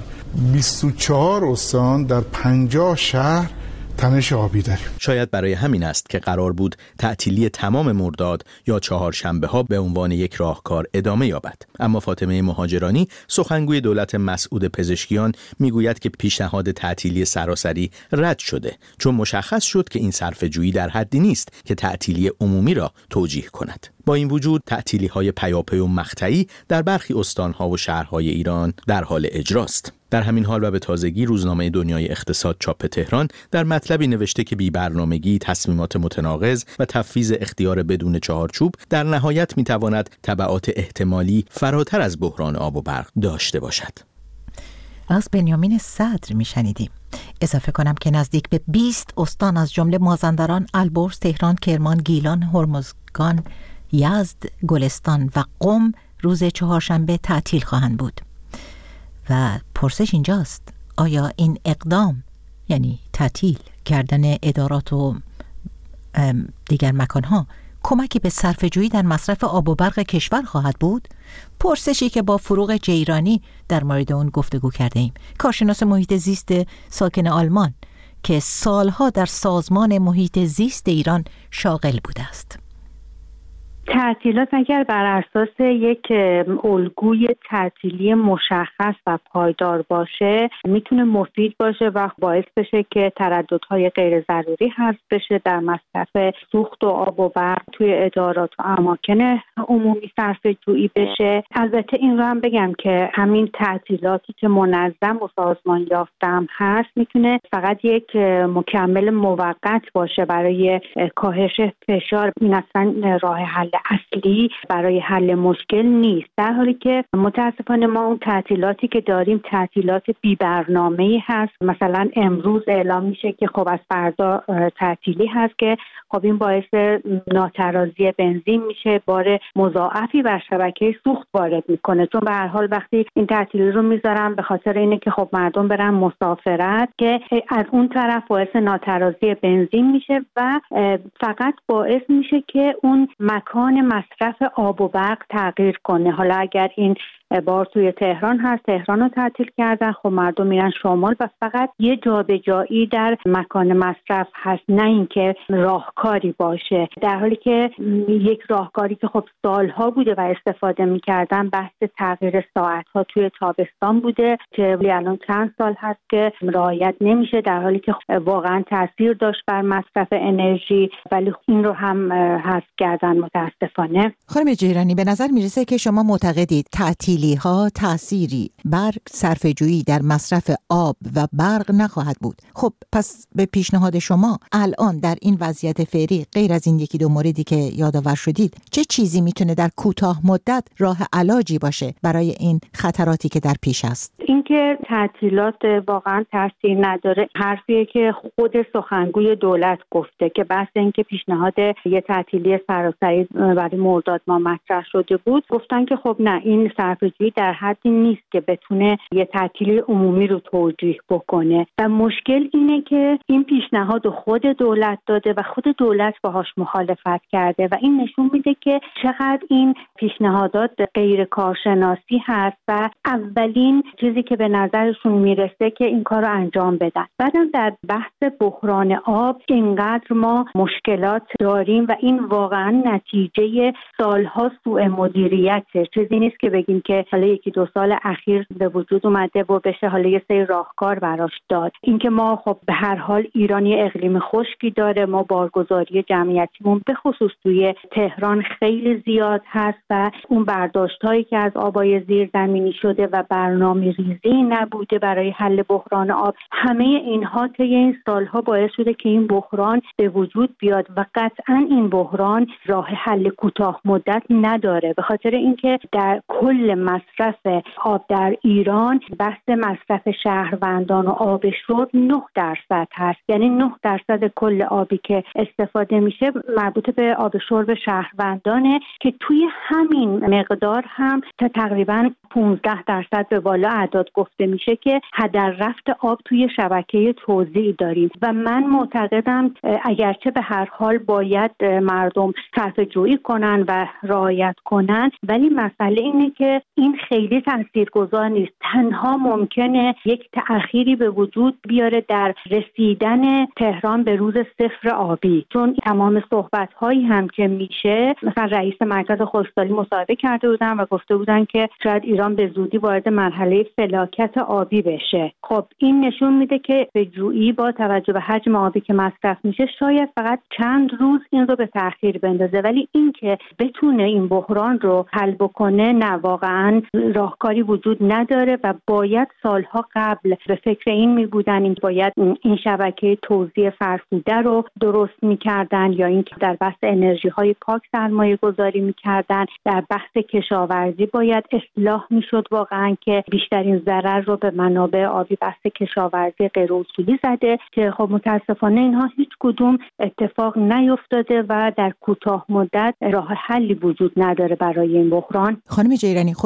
Speaker 13: 24 استان در 50 شهر تنش آبی داریم.
Speaker 10: شاید برای همین است که قرار بود تعطیلی تمام مرداد یا چهارشنبه ها به عنوان یک راهکار ادامه یابد. اما فاطمه مهاجرانی، سخنگوی دولت مسعود پزشکیان، میگوید که پیشنهاد تعطیلی سراسری رد شده، چون مشخص شد که این صرفه‌جویی در حدی نیست که تعطیلی عمومی را توجیه کند. با این وجود تعطیلی‌های پیاپی و مقطعی در برخی استان‌ها و شهرهای ایران در حال اجراست. در همین حال و به تازگی روزنامه دنیای اقتصاد چاپ تهران در مطلبی نوشته که بی‌برنامگی، تصمیمات متناقض و تفویض اختیار بدون چهارچوب در نهایت می‌تواند تبعات احتمالی فراتر از بحران آب و برق داشته باشد.
Speaker 2: از بنیامین صدر میشنیدیم. اضافه کنم که نزدیک به 20 استان از جمله مازندران، البرز، تهران، کرمان، گیلان، هرمزگان، یزد، گلستان و قم روز چهارشنبه تعطیل خواهند بود. و پرسش اینجاست: آیا این اقدام، یعنی تعطیل کردن ادارات و دیگر مکانها، کمکی به صرفه‌جویی در مصرف آب و برق کشور خواهد بود؟ پرسشی که با فروغ جیرانی در مورد اون گفتگو کرده ایم، کارشناس محیط زیست ساکن آلمان که سالها در سازمان محیط زیست ایران شاغل بوده است.
Speaker 14: تعطیلات اگر بر اساس یک الگوی تعطیلی مشخص و پایدار باشه میتونه مفید باشه و باعث بشه که ترددهای غیر ضروری حذف بشه، در مصرف سوخت و آب و برق توی ادارات و اماکن عمومی صرفه جویی بشه. البته این رو هم بگم که همین تعطیلاتی که منظم و سازمان یافته هست میتونه فقط یک مکمل موقت باشه برای کاهش فشار. این اصلا راه حل اصلی برای حل مشکل نیست، در حالی که متاسفانه ما اون تعطیلاتی که داریم تعطیلات بی برنامه‌ای هست. مثلا امروز اعلام میشه که خب از فردا تعطیلی هست که خب این باعث ناترازی بنزین میشه، بار مضاعفی بر شبکه سوخت وارد میکنه، چون به هر حال وقتی این تعطیلی رو میذارن به خاطر اینه که خب مردم برن مسافرت، که از اون طرف باعث ناترازی بنزین میشه و فقط باعث میشه که اون مکان مصرف آب و برق تغییر کنه. حالا اگر این بار توی تهران هست، تهران رو تعطیل کردن، خب مردم میرن شمال و فقط یه جابجایی در مکان مصرف هست، نه اینکه راهکاری باشه. در حالی که یک راهکاری که خب سالها بوده و استفاده میکردن بحث تغییر ساعتها توی تابستان بوده که الان چند سال هست که رعایت نمیشه، در حالی که واقعا تاثیر داشت بر مصرف انرژی، ولی این رو هم حذف کردن متاسفانه.
Speaker 2: خانم جیرانی، به نظر میرسه که شما معتقدید تعطیلی ها تأثیری بر صرفه‌جویی در مصرف آب و برق نخواهد بود. خب پس به پیشنهاد شما الان در این وضعیت فعلی، غیر از این یکی دو موردی که یادآور شدید، چه چیزی میتونه در کوتاه مدت راه علاجی باشه برای این خطراتی که در پیش است؟
Speaker 14: اینکه تعطیلات واقعا تاثیر نداره حرفیه که خود سخنگوی دولت گفته، که بحث اینکه پیشنهاد یه تعطیلی سراسری برای مرداد ماه مطرح شده بود، گفتن که خب نه، این صرفه‌جویی در حدی نیست که بتونه یه تعطیلی عمومی رو توجیه بکنه و مشکل اینه که این پیشنهاد خود دولت داده و خود دولت باهاش مخالفت کرده و این نشون میده که چقدر این پیشنهادات غیر کارشناسی هست و اولین چیزی که به نظرشون میرسه که این کار رو انجام بدن. بعدم در بحث بحران آب اینقدر ما مشکلات داریم و این واقعا نتیجه سالها سوء مدیریته. چیزی نیست که بگیم که حالا یکی دو سال اخیر به وجود اومده و بشه حالا یه سری راهکار براش داد. اینکه ما خب به هر حال ایرانی اقلیم خشکی داره، ما بارگذاری جمعیتیمون به خصوص توی تهران خیلی زیاد هست و اون برداشت‌هایی که از آبای زیرزمینی شده و برنامه‌ریزی نبوده برای حل بحران آب، همه اینها طی این سالها باعث شده که این بحران به وجود بیاد و قطعاً این بحران راه حل کوتاه مدت نداره، به خاطر اینکه در کل مصرف آب در ایران بحث مصرف شهروندان و آب شرب 9% هست، یعنی 9% کل آبی که استفاده میشه مربوط به آب شرب شهروندانه که توی همین مقدار هم تا تقریبا 15% به بالا اعداد گفته میشه که هدر رفت آب توی شبکه توزیع داریم و من معتقدم اگرچه به هر حال باید مردم صرفه‌جویی کنن و رعایت کنن، ولی مسئله اینه که این خیلی تاثیرگذار نیست. تنها ممکنه یک تأخیری به وجود بیاره در رسیدن تهران به روز صفر آبی، چون تمام صحبت‌هایی هم که میشه، مثلا رئیس مرکز خشکسالی مصاحبه کرده بودن و گفته بودن که شاید ایران به زودی وارد مرحله فلاکت آبی بشه. خب این نشون میده که به جویی با توجه به حجم آبی که مصرف میشه شاید فقط چند روز این رو به تأخیر بندازه، ولی این که بتونه این بحران رو حل بکنه نه، واقعا راهکاری وجود نداره و باید سالها قبل به فکر این میبودن، این باید این شبکه توزیع فرسوده رو درست میکردن یا اینکه در بحث انرژی های پاک سرمایه گذاری میکردن، در بحث کشاورزی باید اصلاح میشد واقعا که بیشترین ضرر رو به منابع آبی بحث کشاورزی غیر اصولی زده که خب متاسفانه اینها هیچ کدوم اتفاق نیفتاده و در کوتاه مدت راه حلی وجود نداره برای این بحران.
Speaker 2: خانم جیرانی، خب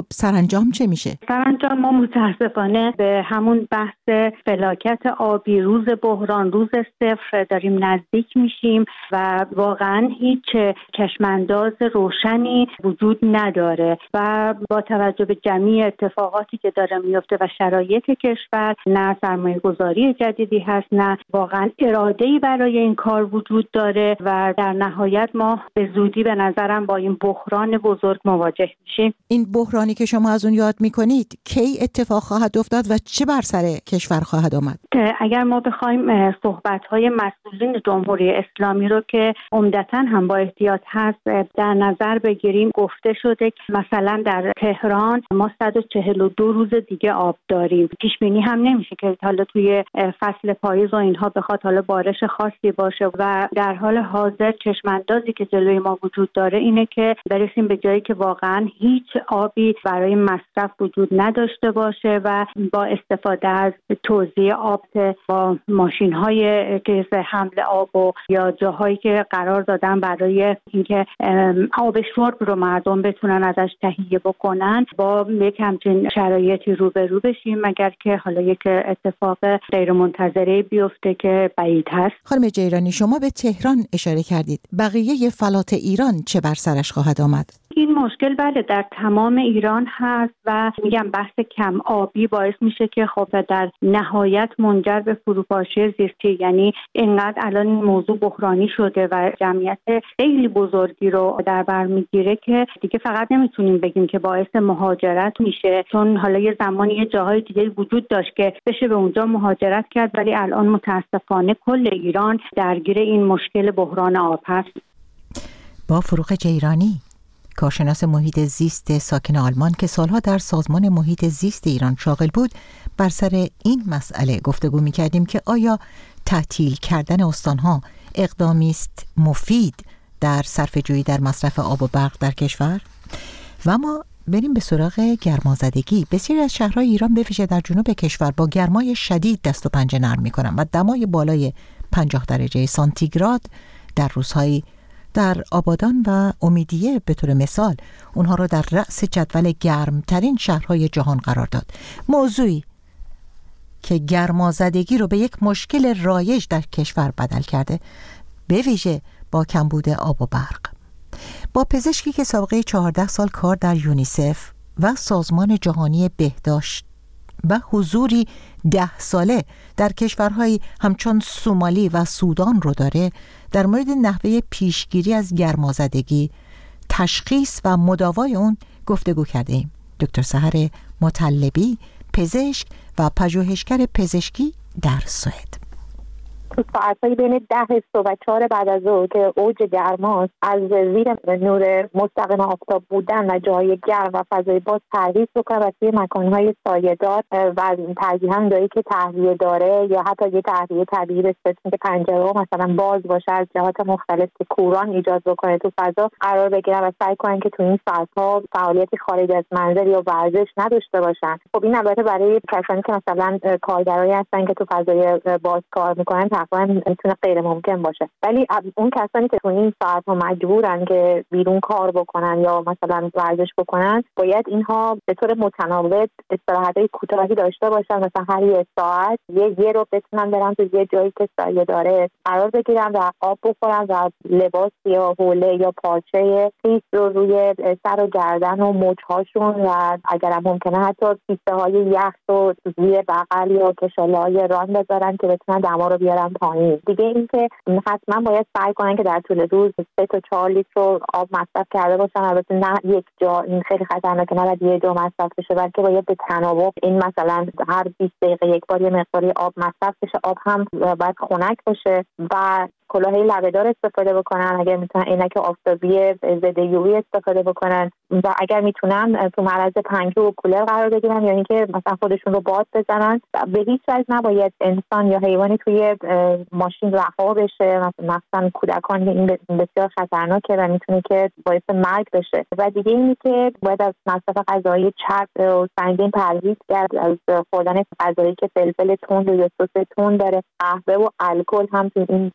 Speaker 2: سرانجام چه میشه؟
Speaker 14: سرانجام ما متاسفانه به همون بحث فلاکت آبی، روز بحران، روز صفر داریم نزدیک میشیم و واقعا هیچ چشمانداز روشنی وجود نداره و با توجه به جمعی اتفاقاتی که داره میفته و شرایط کشور، نه سرمایه گذاری جدیدی هست، نه واقعا اراده‌ای برای این کار وجود داره و در نهایت ما به زودی به نظرم با این بحران بزرگ مواجه میشیم.
Speaker 2: این بحرانی که شما از اون یاد میکنید کی اتفاق خواهد افتاد و چه بر سر کشور خواهد آمد؟
Speaker 14: اگر ما بخوایم صحبت‌های مسئولین جمهوری اسلامی رو که عمدتاً هم با احتیاط هست در نظر بگیریم، گفته شده که مثلا در تهران ما 142 روز دیگه آب داریم. پیش بینی هم نمیشه که حالا توی فصل پاییز و اینها بخواد حالا بارش خاصی باشه و در حال حاضر چشماندازی که جلوی ما وجود داره اینه که برسیم به جایی که واقعا هیچ آبی برای مصرف وجود نداشته باشه و با استفاده از توزیع آب با ماشین‌های که حمل آب و یا جاهایی که قرار دادن برای اینکه آب شرب رو مردم بتونن ازش تهیه بکنن با یک همچین شرایطی روبرو بشیم، مگر که حالا یک اتفاق غیر منتظره بیفته که بعید هست.
Speaker 2: خانم جیرانی، شما به تهران اشاره کردید. بقیه فلات ایران چه بر سرش خواهد آمد؟
Speaker 14: این مشکل بله در تمام ایران هست و میگم بحث کم آبی باعث میشه که خب در نهایت منجر به فروپاشی زیستی، یعنی اینقدر الان این موضوع بحرانی شده و جمعیت خیلی بزرگی رو در بر میگیره که دیگه فقط نمیتونیم بگیم که باعث مهاجرت میشه، چون حالا یه زمانی یه جاهای دیگه وجود داشت که بشه به اونجا مهاجرت کرد، ولی الان متاسفانه کل ایران درگیر این مشکل بحران آب هست.
Speaker 2: با فروغ جیرانی، کارشناس محیط زیست ساکن آلمان که سالها در سازمان محیط زیست ایران شاغل بود، بر سر این مسئله گفتگو می‌کردیم که آیا تعطیل کردن استان‌ها اقدامی است مفید در صرفه‌جویی در مصرف آب و برق در کشور؟ و ما بریم به سراغ گرمازدگی. بسیاری از شهرهای ایران به ویژه در جنوب کشور با گرمای شدید دست و پنجه نرم می‌کنند و دمای بالای 50 درجه سانتیگراد در روزهای در آبادان و امیدیه به طور مثال اونها را در رأس جدول گرمترین شهرهای جهان قرار داد. موضوعی که گرمازدگی رو به یک مشکل رایج در کشور بدل کرده، به ویژه با کمبود آب و برق. با پزشکی که سابقه 14 سال کار در یونیسف و سازمان جهانی بهداشت و حضوری 10 ساله در کشورهایی همچون سومالی و سودان رو داره، در مورد نحوه پیشگیری از گرمازدگی، تشخیص و مداوای اون گفتگو کرده ایم. دکتر سحر مطلبی، پزشک و پژوهشگر پزشکی در سوئد.
Speaker 15: تو ساعت‌های بین 10 صبح و 4 بعد از ظهر که اوج گرماست، از زیر نور مستقیم آفتاب بودن و جای گرم و فضای باز پرهیز بکنن و توی مکان‌های سایه‌دار و ترجیحاً جایی که تهویه داره یا حتی یه تهویه طبیعی بسازن که پنجره‌ها مثلا باز باشه از جهات مختلف که کوران ایجاد بکنه تو فضا قرار بگیرن و سعی کنن که تو این ساعت‌ها فعالیتی خارج از منزل یا ورزش نداشته باشن. خب این البته برای کسانی که مثلا کارگرایی هستن که تو فضای باز کار می‌کنن میتونه غیر ممکن باشه، ولی اون کسانی که تو این ساعت‌ها مجبورن که بیرون کار بکنن یا مثلا ورزش بکنن، باید اینها به طور متناوب استراحت‌های کوتاهی داشته باشن، مثلا هر یه ساعت یه رو بتونن برن تو یه جایی که سایه داره قرار بگیرن و آب بخورن و لباس یا حوله یا پارچه خیس رو روی سر و گردن و مچ‌هاشون و اگر ممکنه حتی کیسه‌های یخ رو روی بغل یا کشاله‌های ران بذارن که بتونن دما رو بیارن پایین. دیگه اینکه حتما باید سعی کنن که در طول روز 3 تا 4 لیتر آب مصرف کرده باشن. البته نه یک جا، این خیلی خطرناکه، نه باید یه جا مصرف بشه، بلکه باید به تناوب، این مثلا هر 20 دقیقه یک بار یه مقداری آب مصرف بشه. آب هم باید خنک باشه و کلاهی لبه‌دار استفاده بکنن، اگر میتونن عینک آفتابی ضد یووی استفاده بکنن و اگر میتونن تو معرض پنکه و کولر قرار بگیرن یا اینکه مثلا خودشون رو باد بزنن. به هیچ وجه نباید انسان یا حیوانی توی ماشین رها بشه، مثلا کودکان، که این بسیار خطرناکه و میتونه که باعث مرگ بشه. و دیگه اینی که باید از مصرف غذای چرب و سنگین پرهیز کرد، از خوردن غذایی که فلفل تند یا سس تند داره. قهوه و الکل هم تو این ساعت‌های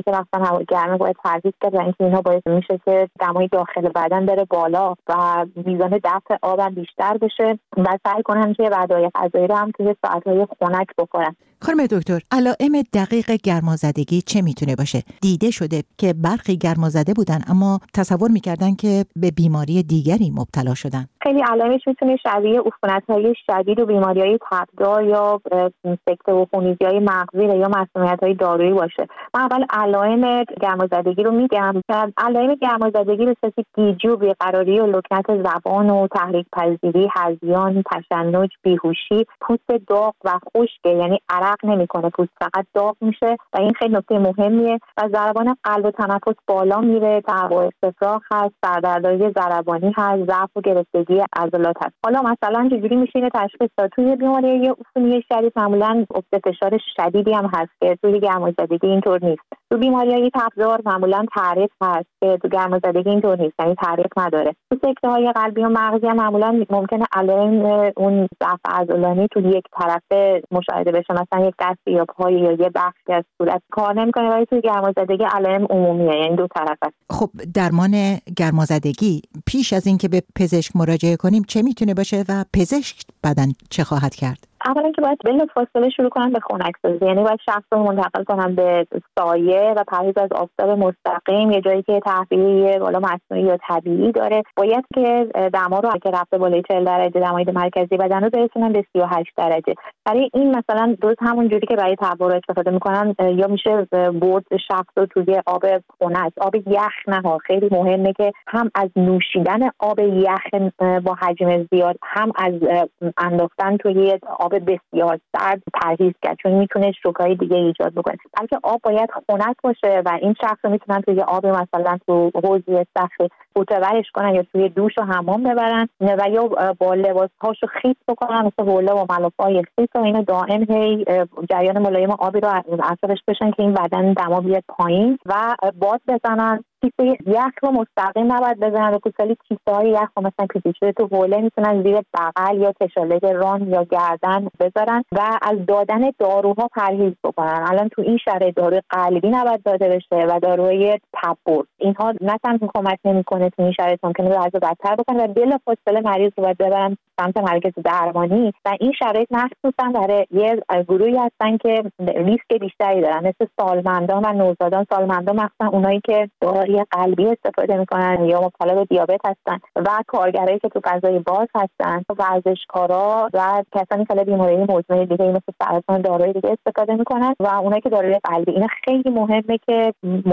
Speaker 15: که رفتن هوا گرم باید پرهیز کرد و اینکه اینها باعث میشه که دمای داخل بدن بره بالا و میزان دفع آب هم بیشتر بشه و سعی کنن که غذای غذایی رو هم توی ساعت‌های خنک بخورن.
Speaker 2: خانم دکتر، علائم دقیق گرمازدگی چه میتونه باشه؟ دیده شده که برخی گرمازده بودن اما تصور میکردن که به بیماری دیگری مبتلا شدن.
Speaker 15: خیلی علائمش میتونه شبیه عفونت‌های شدید و بیماری‌های تبدار یا سکته و خونریزی‌های مغزی یا مسمومیت‌های دارویی باشه. من اول علائم گرمازدگی رو میگم. علائم گرمازدگی به صورت گیجی و بیقراری و لکنت زبان و تحریک پذیری، هذیان، تشنج، بیهوشی، پوست داغ و خشک، یعنی عرق نمیکنه، پوست فقط داغ میشه و این خیلی نکته مهمیه و ضربان قلب و تنفس بالا میره، تعب و استفراغ هست، سردردهای ضربانی هست، ضعف و گرفتگی عضلات هست. حالا مثلا چجوری میشه اینو تشخیص داد؟ توی بیماری عفونی شدید معمولا افت فشار شدیدی هم هست که توی گرمازدگی اینطور نیست. تو بیماری‌های تبدار معمولا تعریق هست که تو گرمازدگی اینطور نیست، یعنی تعریق نداره. تو سکته‌های قلبی و مغزی هم معمولا ممکنه علائم اون ضعف عضلانی تو یک طرف مشاهده بشه، مثلا یک دست یا پای یا یه بخشی از صورت کار نمی‌کنه، ولی تو گرمازدگی علائم عمومیه، یعنی دو طرف است.
Speaker 2: خب درمان گرمازدگی پیش از اینکه به پزشک مراجعه کنیم چه میتونه باشه و پزشک بعداً چه خواهد کرد؟
Speaker 15: اولا که باید بلافاصله شروع کنن به خنک‌سازی، یعنی باید شخص رو منتقل کنن به سایه و پرهیز از آفتاب مستقیم، یه جایی که تهویه بالا مصنوعی یا طبیعی داره. باید که دما رو که رفته بالای 40 درجه دمای مرکزی بدن رو برسونن به 38 درجه. برای این مثلا درست همون جوری که برای تبرد استفاده میکنن یا میشه برد شخص رو توی آب خنک، آب یخ نه، خیلی مهمه که هم از نوشیدن آب یخ با حجم زیاد هم از انداختن توی آب بسیار سرد پرهیز کرد، چون میتونه شوکای دیگه ایجاد بکنه. بلکه آب باید خنک باشه و این شخص رو میتونن توی آب مثلا تو حوض صخره فوتورش کنن یا توی دوش و حمام ببرن و یا با لباسهاشو خیس بکنن، مثل حوله و ملافه‌های خیس و اینو دائم هی جریان ملایم آبی رو اثرش بشن که این بدن دما بیاد پایین و باد بزنن. کیسه یخ رو مستقیم نباید بزنن، به کوچولی کیسه‌های یخ رو مثلا پیچیده تو حوله میتونن زیر بغل یا کشاله ران یا گردن بذارن و از دادن داروها پرهیز بکنن. الان تو این شرایط داروی قلبی نباید داده بشه و داروی تبرد، اینها نه تنها کمک نمیکنه تو این شرایط، ممکنه وضع بدتر بکنه و بلافاصله مریض رو باید ببرن سمت مرکز درمانی. و این شرایط مخصوصا برای یه گروهی هستن که ریسک بیشتری دارن، مثل سالمندان و نوزادان. سالمندان مثلا اونایی که داروی قلبی استفاده میکنن یا مبتلا به دیابت هستن و کارگرایی که تو فضای باز هستن، ورزشکارا و کسانی که بیماری مزمن دیگه مثل سرطان داروی دیگه استفاده میکنن و اونایی که داروی قلبی. اینا خیلی مهمه که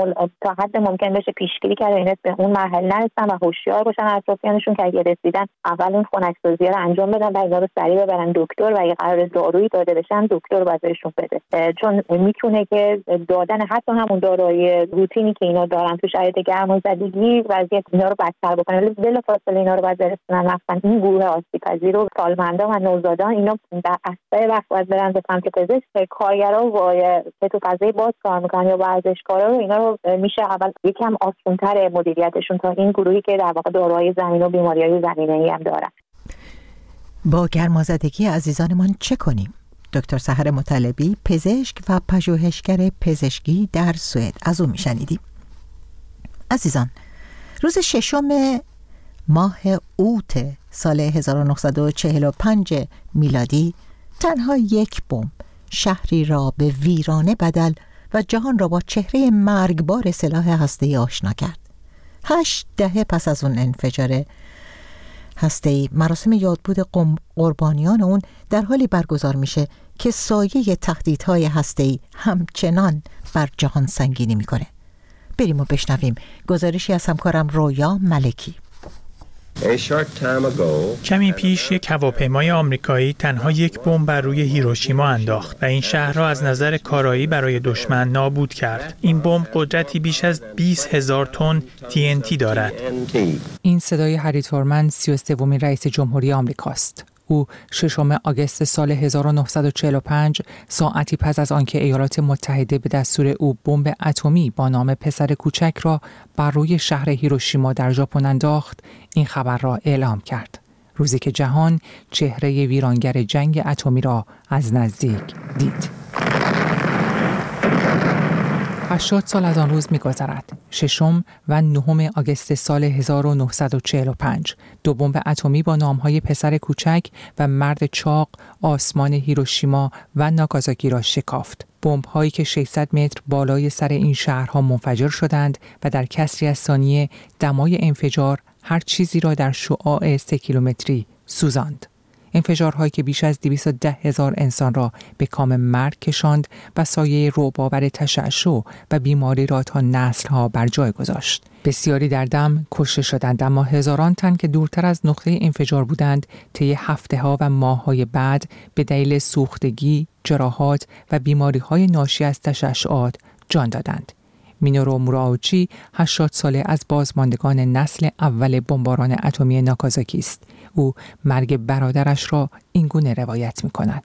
Speaker 15: تا حد ممکن بشه پیشگیری کرد اینا به اون مرحله نرسن و هوشیار باشن اطرافیانشون که اگه رسیدن اول اون خنک‌سازی رو انجام بدن و اینا رو سریع ببرن دکتر و اگه قرار دارویی داده بشن دکتر باید بهشون بده، چون میتونه که دادن حتی همون داروی روتینی که اینا دارن تو شرایط گرمازدگی وضعیت اینا رو بدتر بکنه. بلافاصله اینا رو باید برسونن مثلا این گروه آسیب‌پذیر و سالمندان و نوزادان. اینا در اسرع وقت باید برن به سمت پزشک. کارگرا و که تو فضای باز کار میکنن یا ورزشکارا رو اینا رو میشه اول یکم آسان‌تر مدیریتشون تا این گروهی که در واقع داروهای زمینی و بیماری‌های زمینه‌ای هم دارن.
Speaker 2: با گرمازدگی عزیزانمان چه کنیم؟ دکتر سحر مطلبی، پزشک و پژوهشگر پزشکی در سوئد، از او میشنیدیم. عزیزان، روز 6 ماه اوت سال 1945 میلادی تنها یک بمب شهری را به ویرانه بدل و جهان را با چهره مرگبار سلاح هسته‌ای آشنا کرد. 8 دهه پس از اون انفجار هسته‌ای، مراسم یادبود قربانیان اون در حالی برگزار میشه که سایه تهدیدهای هسته‌ای همچنان بر جهان سنگینی میکنه. بریم و بشنویم گزارشی از همکارم رویا ملکی.
Speaker 16: کمی پیش یک هواپیمای آمریکایی تنها یک بمب بر روی هیروشیما انداخت و این شهر را از نظر کارایی برای دشمن نابود کرد. این بمب قدرتی بیش از 20,000 تن TNT دارد.
Speaker 17: این صدای هری تورمن، 33مین رئیس جمهوری آمریکاست. او 6 آگوست سال 1945 ساعتی پس از آنکه ایالات متحده به دستور او بمب اتمی با نام پسر کوچک را بر روی شهر هیروشیما در ژاپن انداخت، این خبر را اعلام کرد. روزی که جهان چهره ویرانگر جنگ اتمی را از نزدیک دید. 80 سال از آن روز می‌گذرد. 6 و 9 آگوست سال 1945 دو بمب اتمی با نام‌های پسر کوچک و مرد چاق آسمان هیروشیما و ناگازاکی را شکافت. بمب‌هایی که 600 متر بالای سر این شهرها منفجر شدند و در کسری از ثانیه دمای انفجار هر چیزی را در شعاع 3 کیلومتری سوزاند. انفجارهایی که بیش از 210,000 انسان را به کام مرگ کشاند و سایه رعب‌آور تشعشع و بیماری را تا نسل‌ها بر جای گذاشت. بسیاری در دم کشته شدند، اما هزاران تن که دورتر از نقطه انفجار بودند طی هفته‌ها و ماه‌های بعد به دلیل سوختگی، جراحات و بیماری‌های ناشی از تشعشعات جان دادند. مینورو موراوچی 80 ساله از بازماندگان نسل اول بمباران اتمی ناگازاکی است. او مرگ برادرش را اینگونه روایت می‌کند.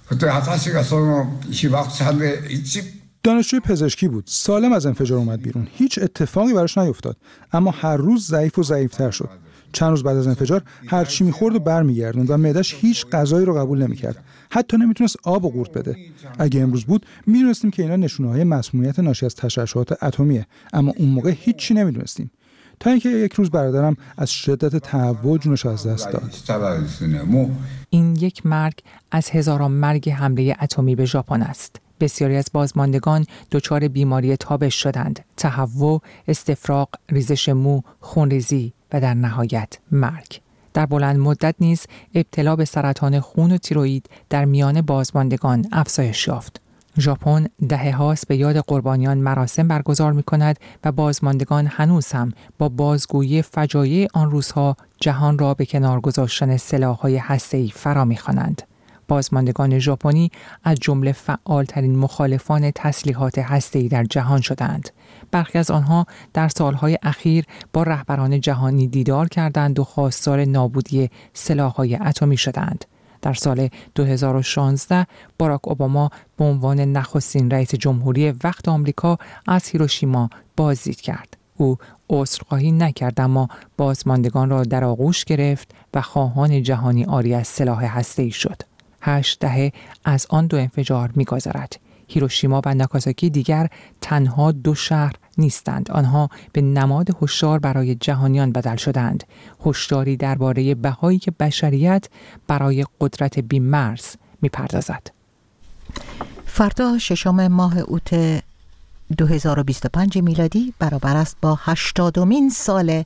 Speaker 18: دانشجوی پزشکی بود. سالم از انفجار اومد بیرون. هیچ اتفاقی براش نیفتاد، اما هر روز ضعیف و ضعیف‌تر شد. چند روز بعد از انفجار هر چی می‌خورد و برمیگردوند و معده‌اش هیچ غذایی رو قبول نمی‌کرد. حتی نمیتونست آب و قورت بده. اگه امروز بود می‌دونستیم که اینا نشونه‌های مسمومیت ناشی از تشعشعات اتمیه، اما اون موقع هیچی نمی‌دونستیم. تا اینکه یک روز برادرم از شدت تهوع جونش از دست داد.
Speaker 17: این یک مرگ از هزاران مرگ حمله اتمی به ژاپن است. بسیاری از بازماندگان دچار بیماری تابش شدند: تهوع، استفراغ، ریزش مو، خونریزی و در نهایت مرگ. در بلند مدت نیز ابتلا به سرطان خون و تیروئید در میان بازماندگان افزایش یافت. ژاپن دهه‌هاست به یاد قربانیان مراسم برگزار می‌کند و بازماندگان هنوز هم با بازگویی فجایع آن روزها جهان را به کنار گذاشتن سلاح‌های هسته‌ای فرا می‌خوانند. بازماندگان ژاپنی از جمله فعالترین مخالفان تسلیحات هسته‌ای در جهان شدند. برخی از آنها در سالهای اخیر با رهبران جهانی دیدار کردند و خواستار نابودی سلاح‌های اتمی شدند. در سال 2016 باراک اوباما به عنوان نخستین رئیس جمهوری وقت آمریکا از هیروشیما بازدید کرد. او عذرخواهی نکرد، اما بازماندگان را در آغوش گرفت و خواهان جهانی عاری از سلاح هسته‌ای شد. 8 دهه از آن دو انفجار می‌گذرد. هیروشیما و ناگازاکی دیگر تنها دو شهر نیستند. آنها به نماد هشدار برای جهانیان بدل شدند. هشداری درباره بهایی که بشریت برای قدرت بی‌مرز می‌پردازد.
Speaker 2: فردا 6 ماه اوت 2025 میلادی برابر است با 80مین سال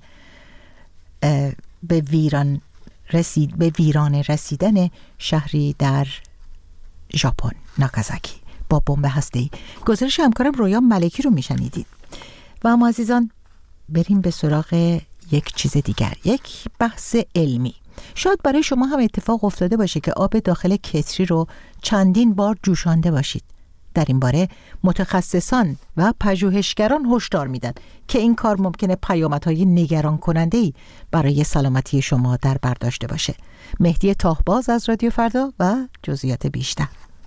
Speaker 2: به ویران رسیدن شهری در ژاپن، ناگازاکی، با بمب هسته‌ای. گزارش همکارم رویا ملکی رو میشنیدید. و اما عزیزان بریم به سراغ یک چیز دیگر، یک بحث علمی. شاید برای شما هم اتفاق افتاده باشه که آب داخل کتری رو چندین بار جوشانده باشید. در این باره متخصصان و پژوهشگران هشدار میدن که این کار ممکنه پیامدهای نگران کننده‌ای برای سلامتی شما در بر داشته باشه. مهدی تاهباز از رادیو فردا و جزئیات بیشتر.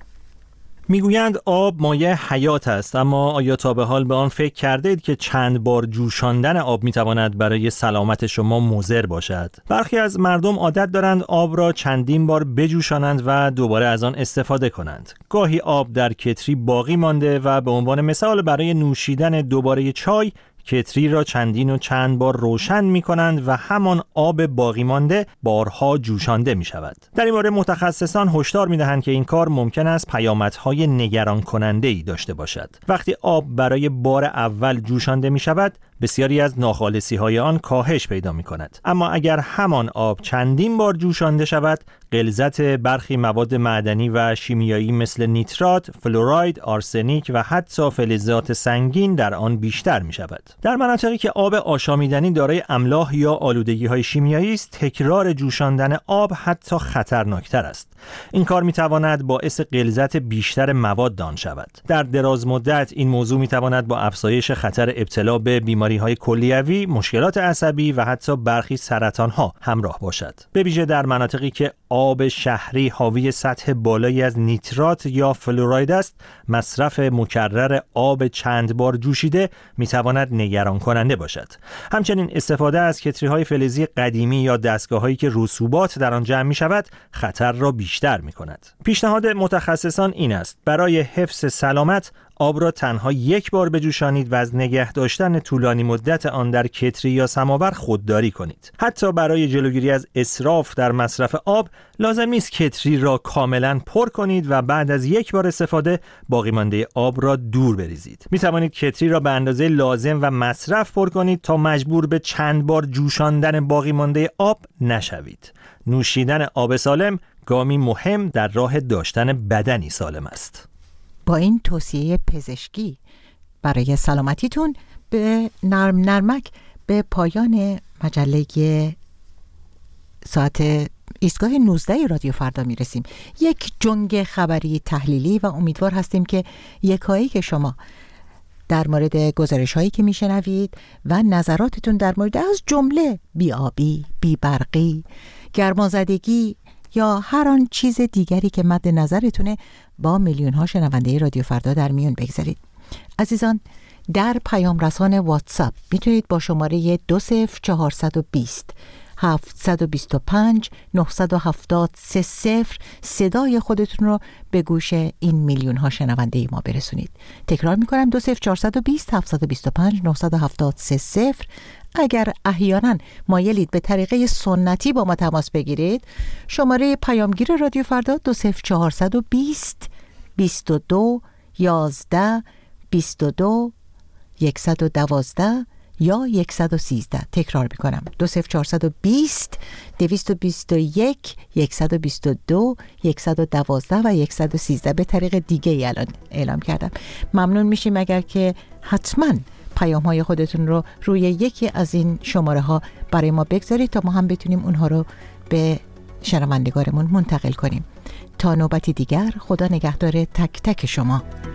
Speaker 19: میگویند آب مایه حیات است، اما آیا تا به حال به آن فکر کرده اید که چند بار جوشاندن آب میتواند برای سلامت شما مضر باشد؟ برخی از مردم عادت دارند آب را چندین بار بجوشانند و دوباره از آن استفاده کنند. گاهی آب در کتری باقی مانده و به عنوان مثال برای نوشیدن دوباره چای کتری را چندین و چند بار روشن می کنند و همان آب باقی مانده بارها جوشانده می شود. در این باره متخصصان هشدار می دهند که این کار ممکن است پیامدهای نگران کننده ای داشته باشد. وقتی آب برای بار اول جوشانده می شود، بسیاری از ناخالصی های آن کاهش پیدا می کند. اما اگر همان آب چندین بار جوشانده شود، غلظت برخی مواد معدنی و شیمیایی مثل نیترات، فلوراید، آرسنیک و حتی فلزات سنگین در آن بیشتر می شود. در مناطقی که آب آشامیدنی دارای املاح یا آلودگی‌های شیمیایی است، تکرار جوشاندن آب حتی خطرناکتر است. این کار می تواند باعث غلظت بیشتر مواد آن شود. در دراز مدت این موضوع می تواند با افزایش خطر ابتلا به بیماری‌های کلیوی، مشکلات عصبی و حتی برخی سرطان‌ها همراه باشد. به ویژه در مناطقی که آب شهری حاوی سطح بالایی از نیترات یا فلوراید است، مصرف مکرر آب چند بار جوشیده میتواند نگران کننده باشد. همچنین استفاده از کتری‌های فلزی قدیمی یا دستگاه‌هایی که رسوبات در آن جمع می‌شود، خطر را بیشتر می‌کند. پیشنهاد متخصصان این است: برای حفظ سلامت آب را تنها یک بار بجوشانید و از نگه داشتن طولانی مدت آن در کتری یا سماور خودداری کنید. حتی برای جلوگیری از اسراف در مصرف آب لازم نیست کتری را کاملا پر کنید و بعد از یک بار استفاده باقی مانده آب را دور بریزید. می توانید کتری را به اندازه لازم و مصرف پر کنید تا مجبور به چند بار جوشاندن باقی مانده آب نشوید. نوشیدن آب سالم گامی مهم در راه داشتن بدنی سالم است.
Speaker 2: با این توصیه پزشکی برای سلامتیتون به نرمک به پایان مجله ساعت ایستگاه 19 رادیو فردا میرسیم. یک جنگ خبری تحلیلی و امیدوار هستیم که یکایی که شما در مورد گزارش هایی که میشنوید و نظراتتون در مورد از جمله بی‌آبی، بی‌برقی، گرمازدگی یا هر آن چیز دیگری که مد نظرتونه با میلیون ها شنونده رادیو فردا در میون بگذارید. عزیزان، در پیام رسان واتساپ میتونید با شماره 20420 725 970 30 صدای خودتون رو به گوش این میلیون ها شنونده ما برسونید. تکرار میکنم 20420 725 970 30. اگر احیانا مایلید به طریقه سنتی با ما تماس بگیرید، شماره پیامگیر رادیو فردا 20420 22 11 22 112 یا 113. تکرار میکنم 20420 221 122 112 و 113. به طریق دیگه ای الان اعلام کردم. ممنون میشیم اگر که حتما پیام های خودتون رو روی یکی از این شماره ها برای ما بگذارید تا ما هم بتونیم اونها رو به شنوندگارمون منتقل کنیم. تا نوبتی دیگر، خدا نگهدار تک تک شما.